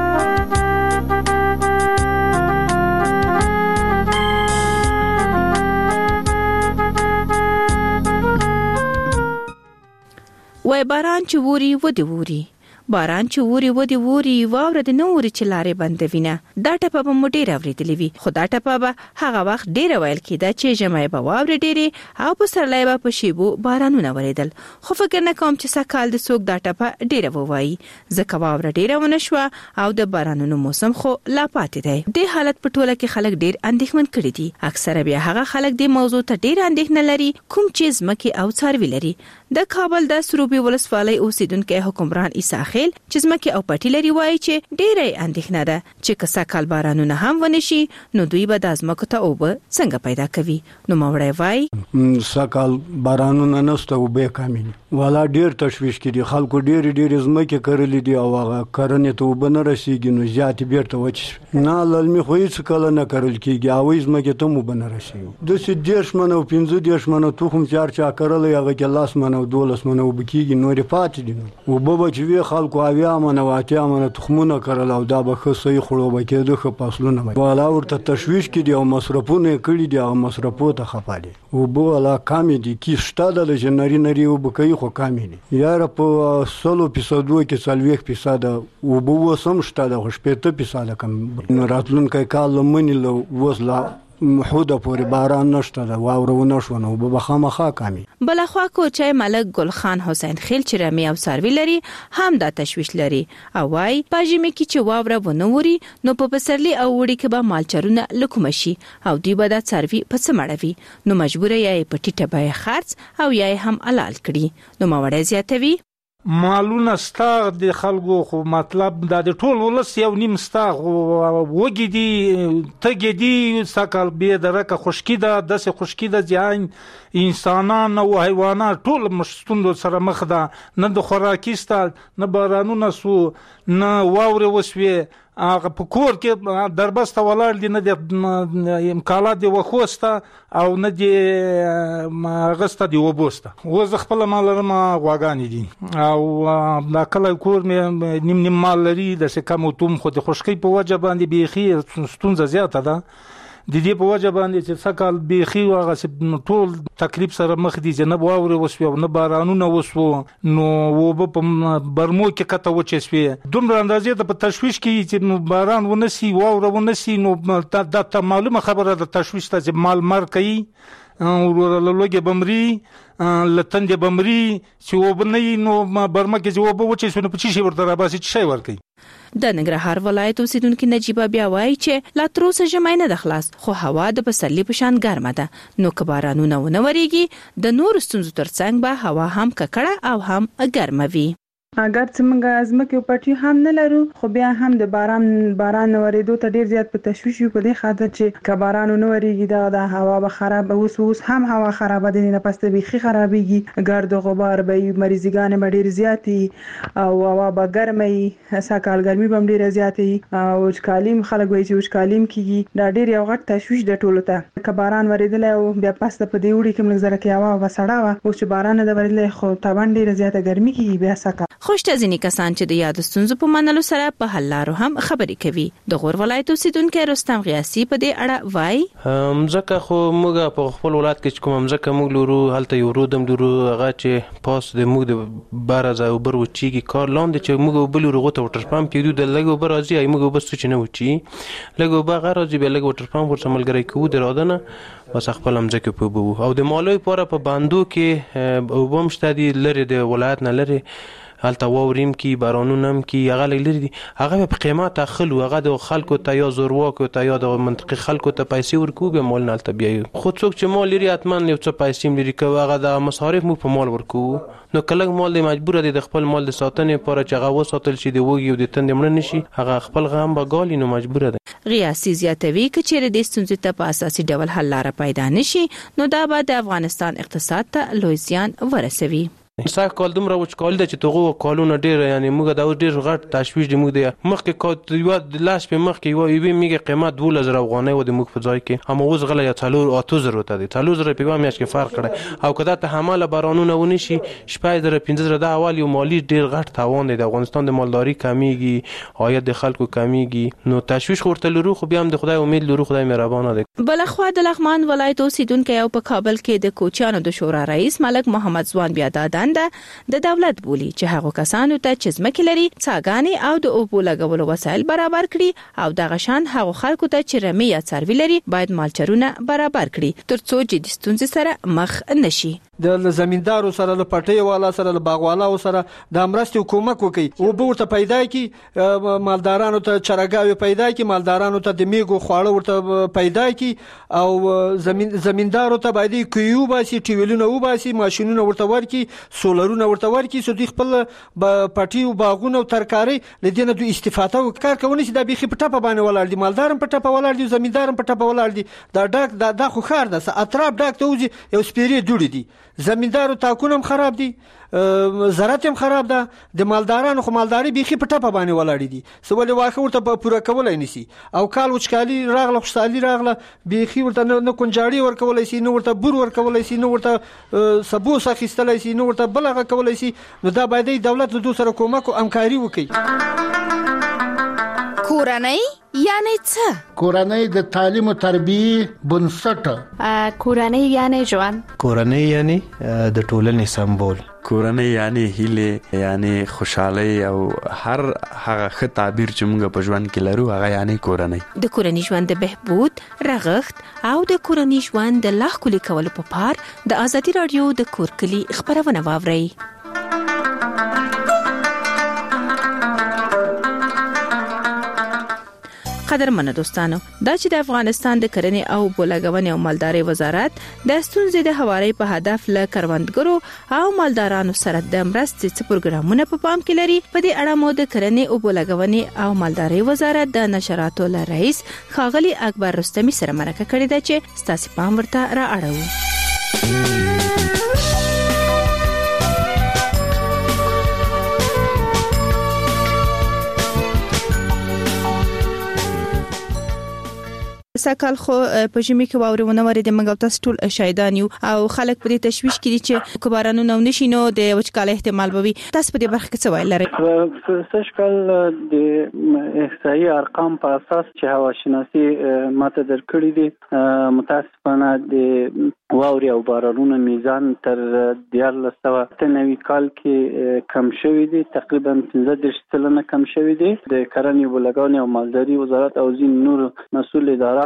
وای باران چې ووري ودی ووري، باران چې ووري ودی ووري، واوره د نوري چې لارې بندوینه. دا ټپه به مو ډېره اورېدلې وي، خو دا ټپه به هغه وخت ډېره ویل کېده چې ژمی به واورې ډېرې او پسرلی به په شیبو بارانونه ورېدل. خو فکر نه کوم چې سږکال د څوک دا ټپه ډېره ووایي ځکه واوره ډېره ونه شوه او د بارانونو موسم خو لا پاتې دی. دې حالت په ټوله کې خلک ډېر اندېښمن کړي دي. اکثره بیا هغه خلک دې موضوع ته ډېر اندېښنه لري کوم چې ځمکې او څاروي لري. د کابل د سروبي ولسوالۍ اوسیدونکي حکمران عیسی خیل چې ځمکې او پټي لري وایي چې ډېره اندېښنه ده چې که سږکال بارانونه هم ونشي نو دوی به د ځمکو ته اوبه څنګه پیدا کوي. نو موري وایي سږکال بارانونه نشته او به کامل والا ډېر تشویش کړي خلکو ډېر ځمکې کرلې دي او هغه کرنې ته اوبه نه رسیږي نو زیات بیرته وچ نه للمي خو هیڅ کله نه کرل کیږي او ځمکې ته اوبه نه رسیږي. د 10 منو 15 منو تخم چار کرل هغه کې 10 منو 12 منو وبکیږي نو رفات دي او به چې وی خلکو اویا منو واټیا منو تخمونه کرل او دا به خصوصي خړو بکې د فصلونه والا ورته تشویش کړي او مصرفونه کړي دي او مصرفو ته خپالي او به ولا کمی دي کی شته د جنوري نری او بکې خو کمی دي یار په 100% کې 40% او به وسم شته د 50% کم راتلونکي کال منی له وسلا حوده پورې باران نشته دا واوره ونشو نو به خامخا کامي. بلخوا کوچای ملک ګل خان حسین خیل چې رمي او سروي لري هم دا تشویش لري او وايي پاجمه کې چې واوره ونوري نو په پسرلي او وړي کې به مالچرونه لکوم شي او دوی به دا سروي په سمړوي نو مجبور یې په ټیټه بیه خرڅ او یې هم حلال کړي. نو ماوړې زیاتوي مالونه ستاغ د خلکو خو مطلب د ټول ولس یو نیم ستاغ وګي دي تګي دي سکل به درکه خشکی ده د خشکی ده ځان انسانان او حیوانات ټول مشتوند سره مخ ده نه د خوراکي ستال نه بارانونه سو نه واوره وسوي هغه په کور کې دربسته ولاړ دي نه د امکانات دی وخوسته او نه دی غسته دی وبوسته و خپل مال ما غواګانی دي او دا کله کور مې نیم مال لري د څه کم توم خو د خوشکی په وجه باندې بيخي ستونزه زیاته ده د دې په وجه باندې چې سکل بيخي واغه ټول تکلیف سره مخ دي جنب واوري وسو نه بارانونه وسو نو وب په برمو کې کته وچسوي دومره اندازې د تشويش کې چې باران ونسي واوره ونسي نو د معلومه خبره د تشويش ته مال مر کوي او لوګي بمري لتند بمري چې وبني نو برمه کې چې وب وچسوي نو په چی شي ورته راباسي چې شي ورکي. د ننګرهار ولایت اوسیدونکو نجيبه بیا وایي چې لا تر اوسه ژمی نه د خلاص خو هوا د پسرلي په شان ګرمه ده نو که بارانونه ونه وریږي د نور ستونزو ترڅنګ به هوا هم ککړه او هم ګرمه وي. اگر څنګه ازمکه پټي هم نه لرو خو بیا هم د باران ورېدو ته ډیر زیات په تشویش یو په دې خاطر چې که باران نه وریږي د هوا به خراب اوس هم هوا خراب دي نه پسته بيخي خرابيږي ګرد او غبار به مریضګان به ډیر زیاتی او هوا به ګرمي سکهال ګرمي به ډیر زیاتی او وچکالیم خلک وایي چې وچکالیم کیږي دا ډیر یو غټ تشویش د ټولو ته که باران وریدل او بیا پسته په دې وړي کې موږ زره کې هوا وسړه وا او چې باران نه وریدل خو تاوان ډیر زیاته ګرمي کیږي بیا سکه خوشته ځینې کسان چې د یاد ستونزو په منلو سره په حل لارو هم خبرې کوي. د غور ولایت اوسیدونکو رستم غیاسی په دې اړه وایي مزکه خو موږ په خپل ولایت کې کوم مزکه موږ لورو هلته یو رودم لورو هغه چې پاس د موږ د بارز او بر وچیږي کار لاندې چې موږ بل لورو ته وټر پمپ کېدو د لګو بر راځي ای موږ بس چې نه وچی لګو به راځي به لګو وټر پمپ ورسره ملګری کوو درادنه وس خپل مزکه په بو او د مالوي پوره په باندو کې وبم شتدي لري د ولایت نه لري هلته ووریم کی بارانونم کی هغه لري هغه په قیمت اخلو هغه د خلکو ته یا زورواکو ته یا د منطقي خلکو ته پیسې ورکو به مال نه تبي خو څوک چې مال لري اتمن یو څه پیسې لري کوي هغه د مصارف مو په مال ورکو نو کله مال مجبور دي د خپل مال د ساتنې لپاره چې هغه وساتل شي دی وږي او د تند مړ نشي هغه خپل غم بغالي نو مجبور دي. غیاسی زیاتوي چې چیرې د ستونزې ته په اساسي ډول حل لاره پیدا نشي نو دا به د افغانستان اقتصاد ته لوی زیان ورسوي. ساک کال دومره وچکال ده چې توغه کالونه ډیر یعنی موږ دا ډیر غټ تشویش دی موږ د مخکې کات یو د لاس په مخکې یو میګه قیمت 2000 افغانۍ و د موږ په ځای کې هم اوس غلا یا 3000 ته دي 3000 په میاش کې فرق کړي او کدا ته حماله بارانونه ونشي شپه در 15 د اول یو مالی ډیر غټ تاوان دی د افغانستان د مالداري کمیږي عاید د خلکو کمیږي نو تشویش ورته لرو خو بیا هم د خدای امید لرو خدای مهربانه دی. بلخوا د لغمان ولایت اوسیدونکو او په کابل کې د کوچیانو د شورا رئیس ملک محمد ځوان بیا دادن د دولت بولی چې هغه کسانو ته چې ځمکې لري څاګانې او د اوبو لګولو وسایل برابر کړي او د غشان هغه خلکو ته چې رمي یا څاروي لري باید مالچرونه برابر کړي ترڅو چې د ستونزې سره مخ نشي. د زمیندارو سره له پټي والا سره له باغوالو سره د امرستي حکومت کوي او به ورته پیدا کی مالدارانو ته چرګاوي پیدا کی مالدارانو ته د میګو خواړه ورته پیدا کی او زمیندارو ته باید کیو باسي ټیولونه و باسي ماشينونه ورته ورکی سولرونه ورته ورکی سو د خپل پټي او باغونه او ترکاري لدینه د استفاده او کار کوي چې د بيخي په ټاپه باندې ولاړ دي مالدارم په ټاپه ولاړ دي زمیندارم په ټاپه ولاړ دي دا ډاک دا خو خار ده اطراف ډاک ته وځي یو سپيري جوړي دي زمیندارو تاکونم خراب دي زراعت هم خراب ده د مالدارانو خو مالداري بيخي په ټاپه باندې ولاړ دي سوال واخه ورته پوره کولای نشي او کال وچکالي راغله خوشالي راغله بيخي ورته نه کنجاړي ورکولای شي نو ورته بور ورکولای شي نو ورته سبو سخیستلای شي نو ورته بلغه کولای شي نو دا باید دولت له دوی سره کومک او همکاري وکړي. کورنۍ یعنی څه؟ کورنۍ د تعلیم او تربیه بنسټ. کورنۍ یعنی ژوند. کورنۍ یعنی د ټولنې سمبول. کورنۍ یعنی هیله، یعنی خوشحالي او هر هغه ښه تعبیر چې موږ په ژوند کې لرو هغه یعنی کورنۍ. د کورنۍ ژوند د بهبود، رغښت او د کورنۍ ژوند د لا ښکلي کولو په پار د ازادي رادیو د کور کلی خبرونه واورئ. قدرمنو دوستانو، دا چې د افغانستان د کرنې او بولاګونې او مالدارۍ وزارت د ستونزې د هواري په هدف له کروندګرو او مالدارانو سره د مرستې څه پروګرامونه په پام کې لري. په دې اړه مو د کرنې او بولاګونې او مالدارۍ وزارت د نشراتو له رئیس ښاغلي اکبر رستمی سره مرکه کړې ده چې ستاسو پام ورته را اړوو. سکهال خو په ژمي کې واورونه ورېدې، موږ تاسو ټول شاهدان یو او خلک په دې تشویش کې دي چې کبارانو نو نشي نو د وچکالۍ احتمال به وي. تاسو په دې برخه کې څه وایي لرئ؟ سږکال د احصایي ارقام په اساس چې هواشناسي ماته درکړي دي، متاسفانه د واوري او بارانونو میزان تر 1493 کال کې کم شوی دی، تقریبا 15% کم شوی دی. د کرنې بولاګانې او مالداري وزارت او ځین نور مسؤل ادارات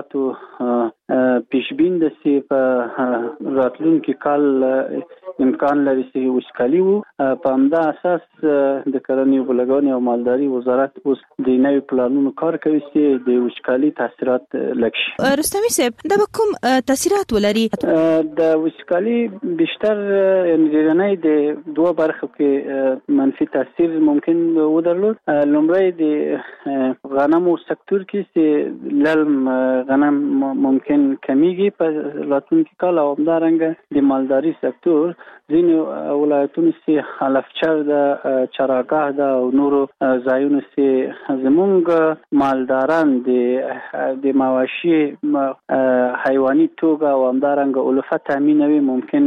پیشبین د سی په راتلونکي کال امکان لري چې وچکالي وو. په همدا اساس د کرنې بولاګانې او مالداري وزارت اوس د نوي پلانونو کار کوي چې د وچکالي تاثیرات لږ شي. رستمی صاحب، دا به کوم تاثیرات ولري؟ د وچکالي بیشتر ډیرنۍ د دوه برخو کې منفي تاثیر ممکن ودرلود. لومړی د غنمو سکتور کې چې للم غنم ممکن کمیږي په راتلونکي کال، او همدارنګه د مالداري سکتور ځینې ولایتونو چې علفچر ده، چراګاه ده او نورو ځایونو چې زموږ مالداران د مواشي حیواني توګه او همدارنګه علوفه تامینوي، ممکن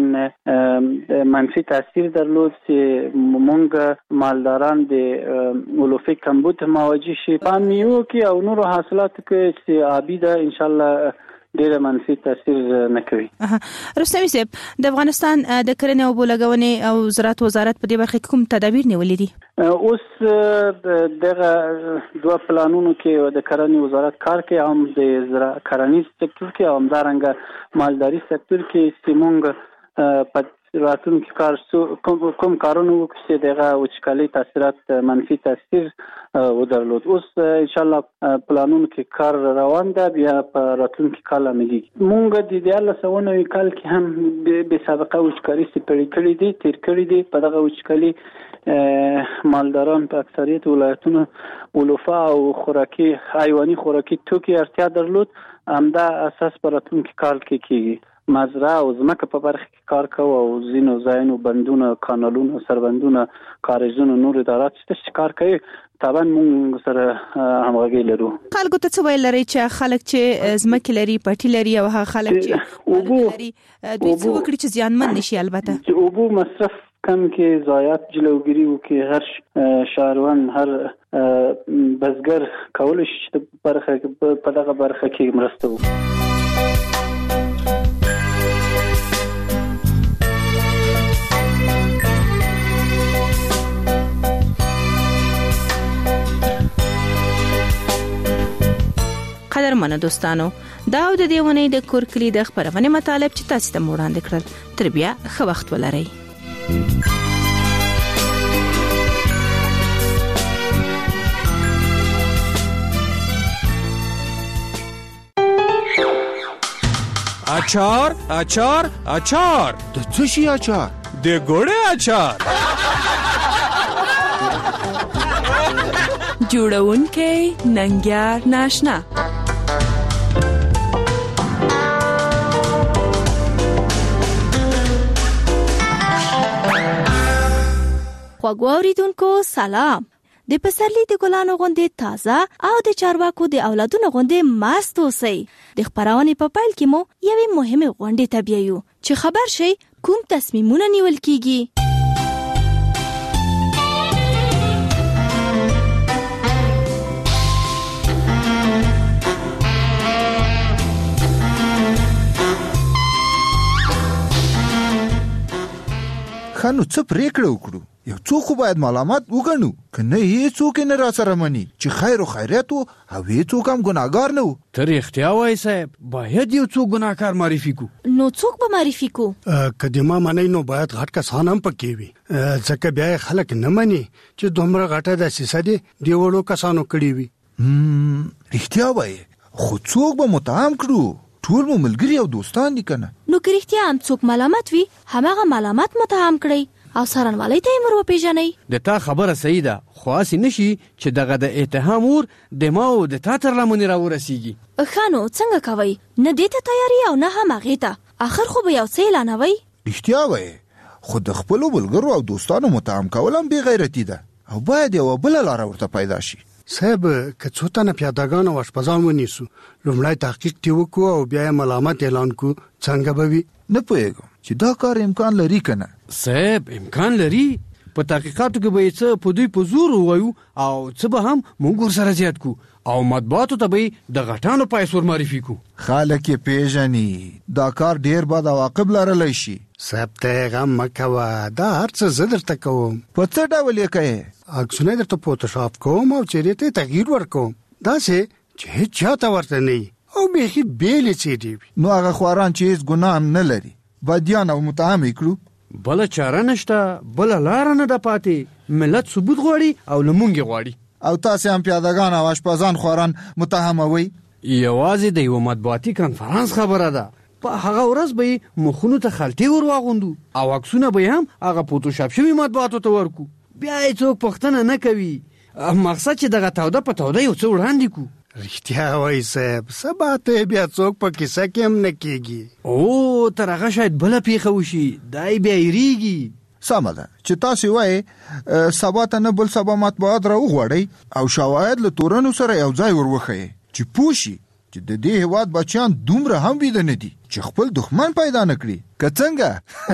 منفي تاثیر درلود چې موږ مالداران د علوفې کمبود مواجه شي. په میوو کې او نورو حاصلاتو کې چې آبی ده ان شاء الله ډېر منفي تاثیر نه کوي. رستمی صاحب، د افغانستان د کرنې او بولاګونې او زراعت وزارت په دې برخه کې کوم تدابیر نیولې دي؟ اوس دغه دوه پلانونو کې د کرنې وزارت کار کوي، هم د کرنیز سکتور کې او همدارنګه مالداري سکتور کې چې موږ په راتلونکي کار کوم کارونه وکړو چې دغه وچکالۍ تاثیرات منفي تاثیر ودرلود. اوس ان شاء الله پلانونو کې کار روان ده، بیا په راتلونکي کال عملي مونږ د 2019 کال کې هم به سابقه وچکالۍ سپړې کړې دي، تیر کړې دي. په دغه وچکالۍ مالداران په اکثریت ولایتونو علوفه او خوراکي حیواني خوراکي توکي اړتیا درلود. همدا اساس په راتلونکي کال کې کیږي. مزرعه او ځمکه په برخه کې کار کوي او ځینو ځایونو بندونه، کانالونه، سربندونه، کاریزونه، نور ادارات چې کار کوي. طبعا موږ سره همغږي لرو. خلکو ته څه ویل لري چې خلک چې ځمکه لري، پټي لري او هغه خلک چې اوبو لري دوی څه وکړي چې زیانمن نشي؟ البته چې اوبو مصرف کم کې، ضایعات جلوګیری وکړي. هر شهروان، هر بزګر کولای شي په دغه برخه کې مرسته وکړي. قدرمنو دوستانو، دا د دې ونې د کور کلی د خبرونه مطالب چې تاسو ته وړاندې کړل. تر بیا ښه وخت ولرئ. اچار اچار اچار د څه شي اچار؟ د ګوړې اچار. جوړونکې ننګیار ناشنا. خوږواوریدونکو سلام. د پسرلی د ګلانو غوندې تازه او د چارواکو د اولادونو غوندې مست اوسئ. د خبرونې په پیل کې مو یوې مهمه غونډې ته بیایو چې خبر شئ کوم تصمیمونه نیول کیږي. خانو څه پریکړه وکړو؟ یو څوک باید معلومات وګڼو، کنه هیڅ څوک نه را سره مني چې خیر او خیرات او هیڅ هم ګناګار نه وو. تر اختیا وای صاحب باید یو څوک ګناکار معرفي کو. نو څوک به معرفي کو؟ کدیما منای نو باید غټ کسان هم پکې وي، ځکه بیا خلک نه مني چې دومره غټه د سیسه دی وړو کسانو کړی وي. اختیا وای خو څوک به متهم کړو؟ ټول مو ملګری او دوستان دي کنه. نو که رښتیا هم څوک ملامت وي هماغه ملامت متهم کړئ او سرنوالۍ ته یې مر وپېژنئ. د تا خبره صحیح ده، خو هسې نشي چې دغه د اتهام اور دماغ د تا تر لمنې راورسیږي. ښه نو څنګه کوئ؟ نه دې ته تیاري او نه هم هغې ته، آخر خو به یو څه اعلانوئ. رښتیا وایې، خو د خپلو ملګرو او دوستانو متهم کول هم بې غیرتي ده او باید یوه بله لاره ورته پیدا شي. صاحب که څو تنه پیادهګان او اشپزان ونیسو، لومړی تحقیق تی وکړو او بیا یې ملامت اعلان کړو، څنګه به وي؟ نه پوهېږم چې دا کار امکان لري که نه. صاحب امکان لري، په تحقیقاتو کې به یې څه په دوی په زور ووایو او څه به هم موږ ورسره زیات کړو او مطبوعاتو ته به یې د غټانو پیسې ور معرفي کړو. خلک یې پېژني، دا کار ډېر بد عواقب لرلی شي. صاحب ته یې غم مه کوه، دا هر څه زه درته کوم. په څه ډول یې کوې؟ عکسونه یې درته فوټوشاپ کوم او چهرې ته تغییر ورکوم، داسې چې هېڅ چا ته ورته نه وي او بیخي بېلې څېرې وي. نو هغه خواران چې هېڅ ګناه هم نه لري بدیان او متهم یې کړو. بله چاره نشته، بله لاره نه ده پاتې. ملت ثبوت غواړي او له موږ یې غواړي. او تاسې هم پیادهګان او اشپزان خواران متهموئ؟ یوازې د یوه مطبوعاتي کنفرانس خبره ده. په هغه ورځ به یې مخونو ته خلطې ور واغوندو او عکسونه به یې هم هغه فوټوشاپ شوي مطبوعاتو ته ورکو. بیا یې څوک پوښتنه نه کوي. مقصد چې دغه توده په توده یو څه وړاندې کړو. رښتیا وایي صاحب، سبا ته بیا څوک په کیسه کې هم نه کېږي. او تر هغه شاید بله پیښه وشي، دا یې بیا هېرېږي. سمه ده چې تاسې وایې سبا ته نه بل سبا مطبوعات را وغواړئ او شواهد له تورنو سره یو ځای ور وښیئ چې پوه شي چې د دې هېواد بچیان دومره هم ویده نه دي چې خپل دښمن پیدا نه کړي. که څنګه؟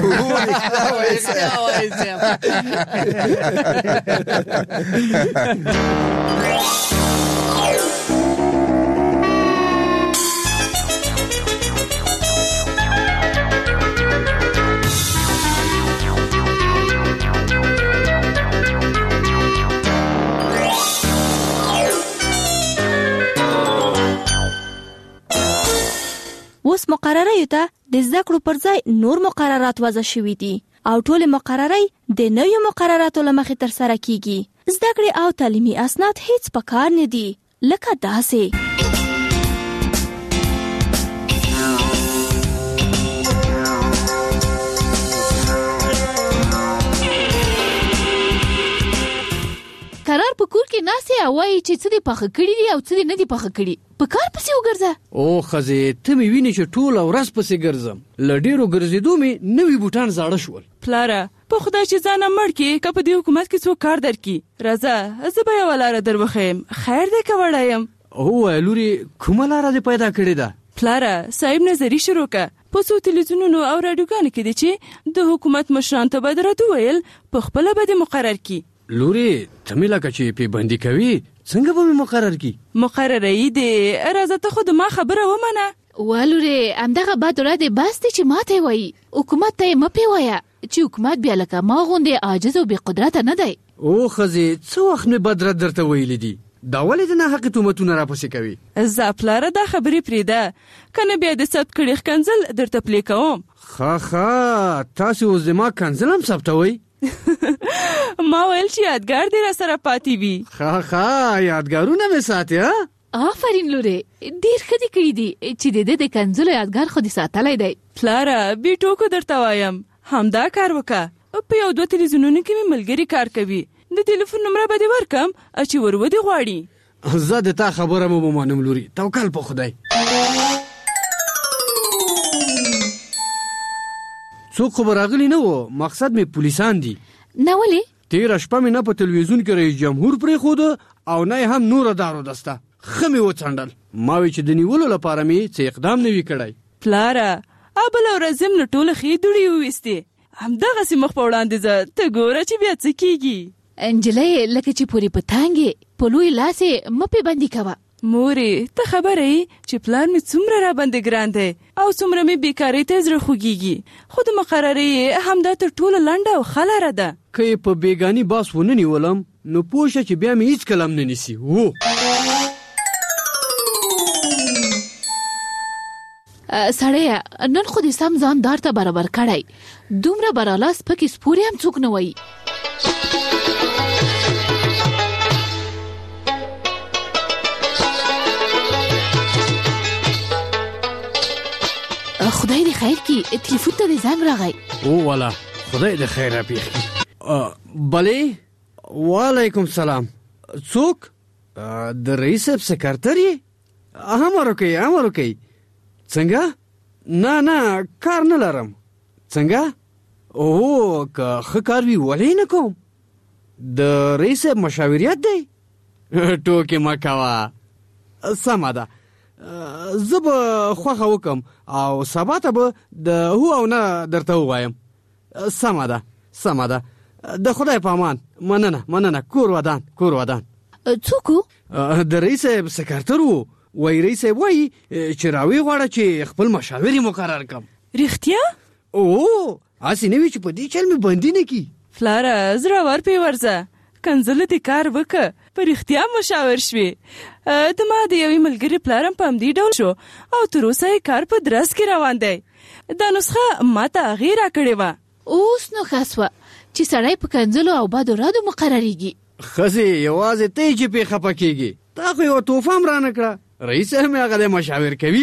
اوس مقرریو ته د زده کړو پر ځای نور مقررات وضع شوي دي او ټول مقرري د نویو مقرراتو له مخې ترسره کیږي. زده کړې او تعلیمي اسناد هیڅ پکار نه دي لکه داسې. قرار په کور کې ناسې وایي چې څه دې پخه کړي دي او څه دې نه دي پخه کړي، په کار پسې وګرځه. او ښځې ته مې وینې چې ټوله ورځ پسې ګرځم، له ډېرو ګرځېدو مې نوي بوټان زاړه شول. پلاره په خدای چې ځان مړ کې که په دې حکومت کې څوک کار درکړي، راځه زه به یوه لاره در وښیم. خیر دی که وړی یم؟ ووایه لورې کومه لاره دې پیدا کړې ده؟ پلاره صاحب نظري شروع که. په څو تلویزیونونو او راډیوګانو کې دی چې د حکومت مشران ته به د رد وویل، په خپله به دې مقرر کړي. لورې ته مې لکه چې پیبندي کوي، څنګه به مې مقرر کړي؟ مقررۍ دی، راځه ته خو د ما خبره ومنه. والورې همدغه بد ورځ بس دی چې ما ته یې وایي، حکومت ته یې مه پې وایه چې حکومت بیا لکه ما غوندې عاجز او بې قدرته نه دی. او ښځې څه وخت مې بد رد درته ویلي دي، دا ولې د ناحقې تهمتونه راپسې کوي؟ زه پلاره دا خبرې پرېږده، که نه بیا د ثبت کړي ښکنځل درته پلې کوم. ښه تاسې اوس زما کنځل هم ثبتوئ؟ ما ویل چې یادګار دې را سره پاتې وي. ښه یادګارونه مې ساتي. آفرین لورې، ډېر ښه دې کړي دي چې د دې د کنځلو یادګار خو دې ساتلی دی. پلاره بې ټوکو درته وایم، همدا کار وکړه. په یو دوه تلویزیونونو کې مې ملګري کار کوي، د ټلیفون نمره به دې ورکم چې ور ودې غواړي. زه د تا خبره مو ومنم لورې، توکل په خدای. څوک خو به راغلی نه و، مقصد مې پولیسان دي. نه ولې؟ تېره شپه مې نه په تلویزیون کې رئیس جمهور پرېښوده او نه یې هم نوره دارو دسته، ښه مې وڅنډل. ما وی چې د نیولو لپاره مې څه اقدام نه وي کړی. پلاره بله ورځ یم له ټوله ښې دوړې وویستې، همدغسې مخ په وړاندې ځه، ته ګوره چې بیا څه کېږي. نجلۍ لکه چې پورې په تانګې په لوی لاس یې مه پې بندي کوه، مورې ته خبره یې چې پلان مې څومره را باندې ګران دی او څومره مې بیکارۍ ته زړه خوږیږي، خو د مقررې همدا تر ټولو لنډه او ښه لاره ده. که یې په بیګاني باس ونه نیولم نو پوه شه چې بیا مې هیڅ کلم نه نیسي. سړیه نن خو دې سم ځان دار ته برابر کړی، دومره براله سپکې سپورې هم څوک نه وایي. خدای دې خیر کی، تلیفون ته دې زنګ راغی. او والا خدای دې خیر را پیښ کی. بلې وعلیکم سلام. څوک؟ د رئیس صاحب سکرټر یې؟ امر وکئ. څنګه؟ نه کار نه لرم. څنګه؟ او که ښه کار وي ولې نه کوم؟ د رئیس صاحب مشاوریت دی؟ ټوکې مه کوه. سمه ده، زه به خوښه وکم او سبا ته به د هو او نه درته ووایم. سمه ده. د خدای په امان. مننه. کور ودان. څوک و؟ د رئیس صاحب سکرټر و. وایي رئیس صاحب وایي چې راوی غواړه چې خپل مشاور یې مقرر کړم. رښتیا؟ او هسې نه وي چې په دې چل مې بندي نه کي. پلاره زړور پې ورځه، کنځله دې کار وکړه، په رښتیا مشاور شوې. د ما د یوې ملګري پلارم په همدې ډول شو او تر اوسه یې کار په درس کې روان دی. دا نسخه ما ته هغې راکړې وه. اوس نو ښه سوه چې سړی په کنځلو او بدو رادو مقرریږي. ښځې یوازې ته یې چې پې خفه کېږي، تا خو یوه توفه هم رانه کړه. رئیس صاحب مې هغه دی مشاور کوي.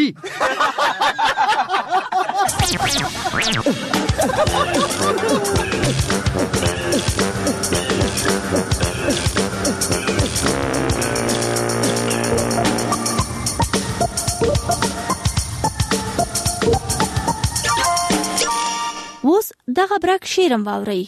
اوس دغه برک شیرم واورئ.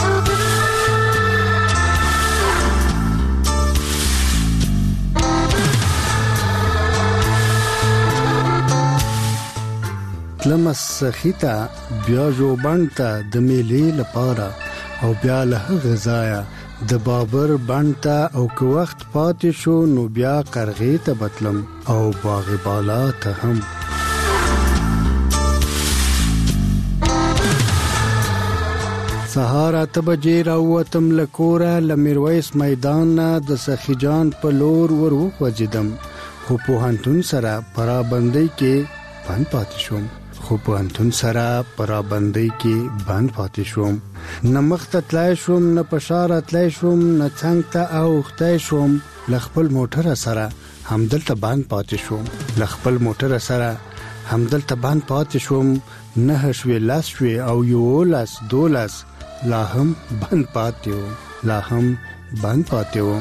تلم سخیتا بیا ژوبڼ ته د میلې لپاره او بیا له هغه ځایه د بابر بڼ ته، او که وخت پاتې شو نو بیا قرغې ته بتلم او باغ بالا ته هم. سهار 8 بجې راووتم له کوره، له میرویس میدان نه د سخي جان په لور ور وخوځېدم، خو پوهنتون سره پرابندۍ کې بند پاتې شوم. نه مخ ته تلای شوم، نه په شاره تلای شوم، نه څنګ ته اوښتی شوم. له خپل موټر سره همدلته بند پاتې شوم. 9 شوې، 10 شوې او 11، 12 لا هم بند پاتې وم.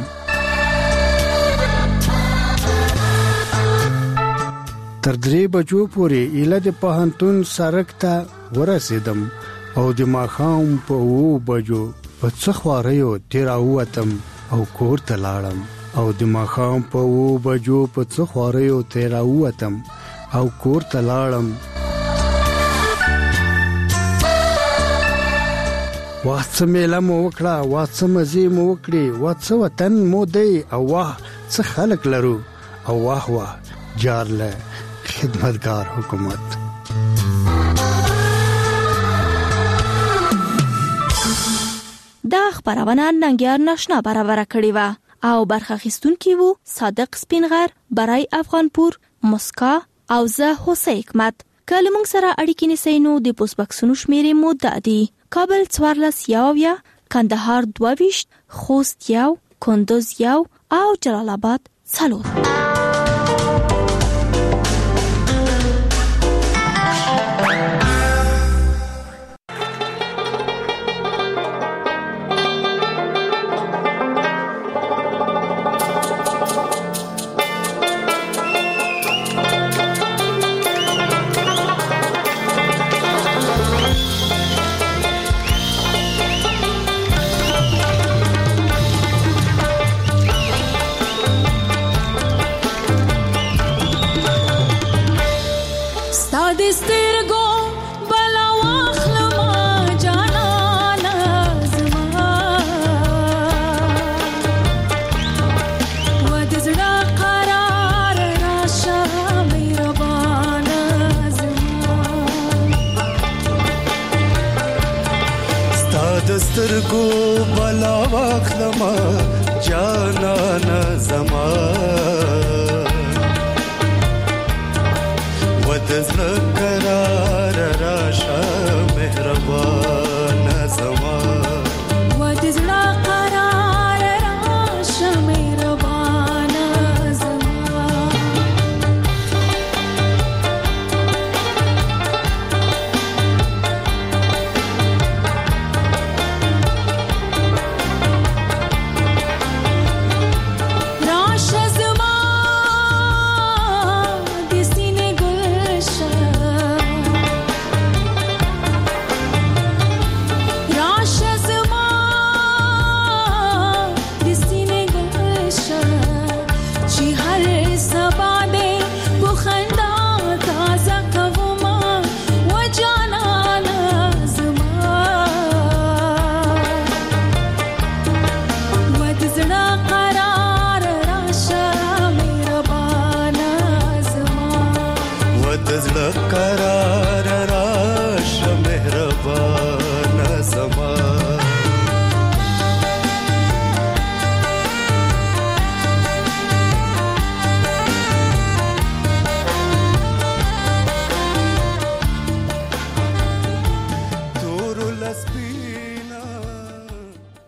تر 3 بجو پورې ایله د پوهنتون سړک ته ورسېدم او د ماښام په 2 بجو په څه خواریو تېراووتم او کور ته لاړم. واه څه میله مو وکړه، واه څه مزې مو وکړې، واه څه وطن مو دی، او واه څه خلک لرو، او واه جارله خدمتگار حکومت. دا خبرونه ننګیار ناشنا برابر کړی و او برخه اخیستونکي وو صادق سپینغر، برای افغانپور، مسکا او زه حسین حکمت. کله موږ سره اړیکې نیسئ نو د پوسټ باکسونو شمیرې مو دادي: کابل 14 کندهار 22 خوست 1 کندوز 1 او جلال آباد 4. سترګو بلا واخلما جانانا زما ود زړه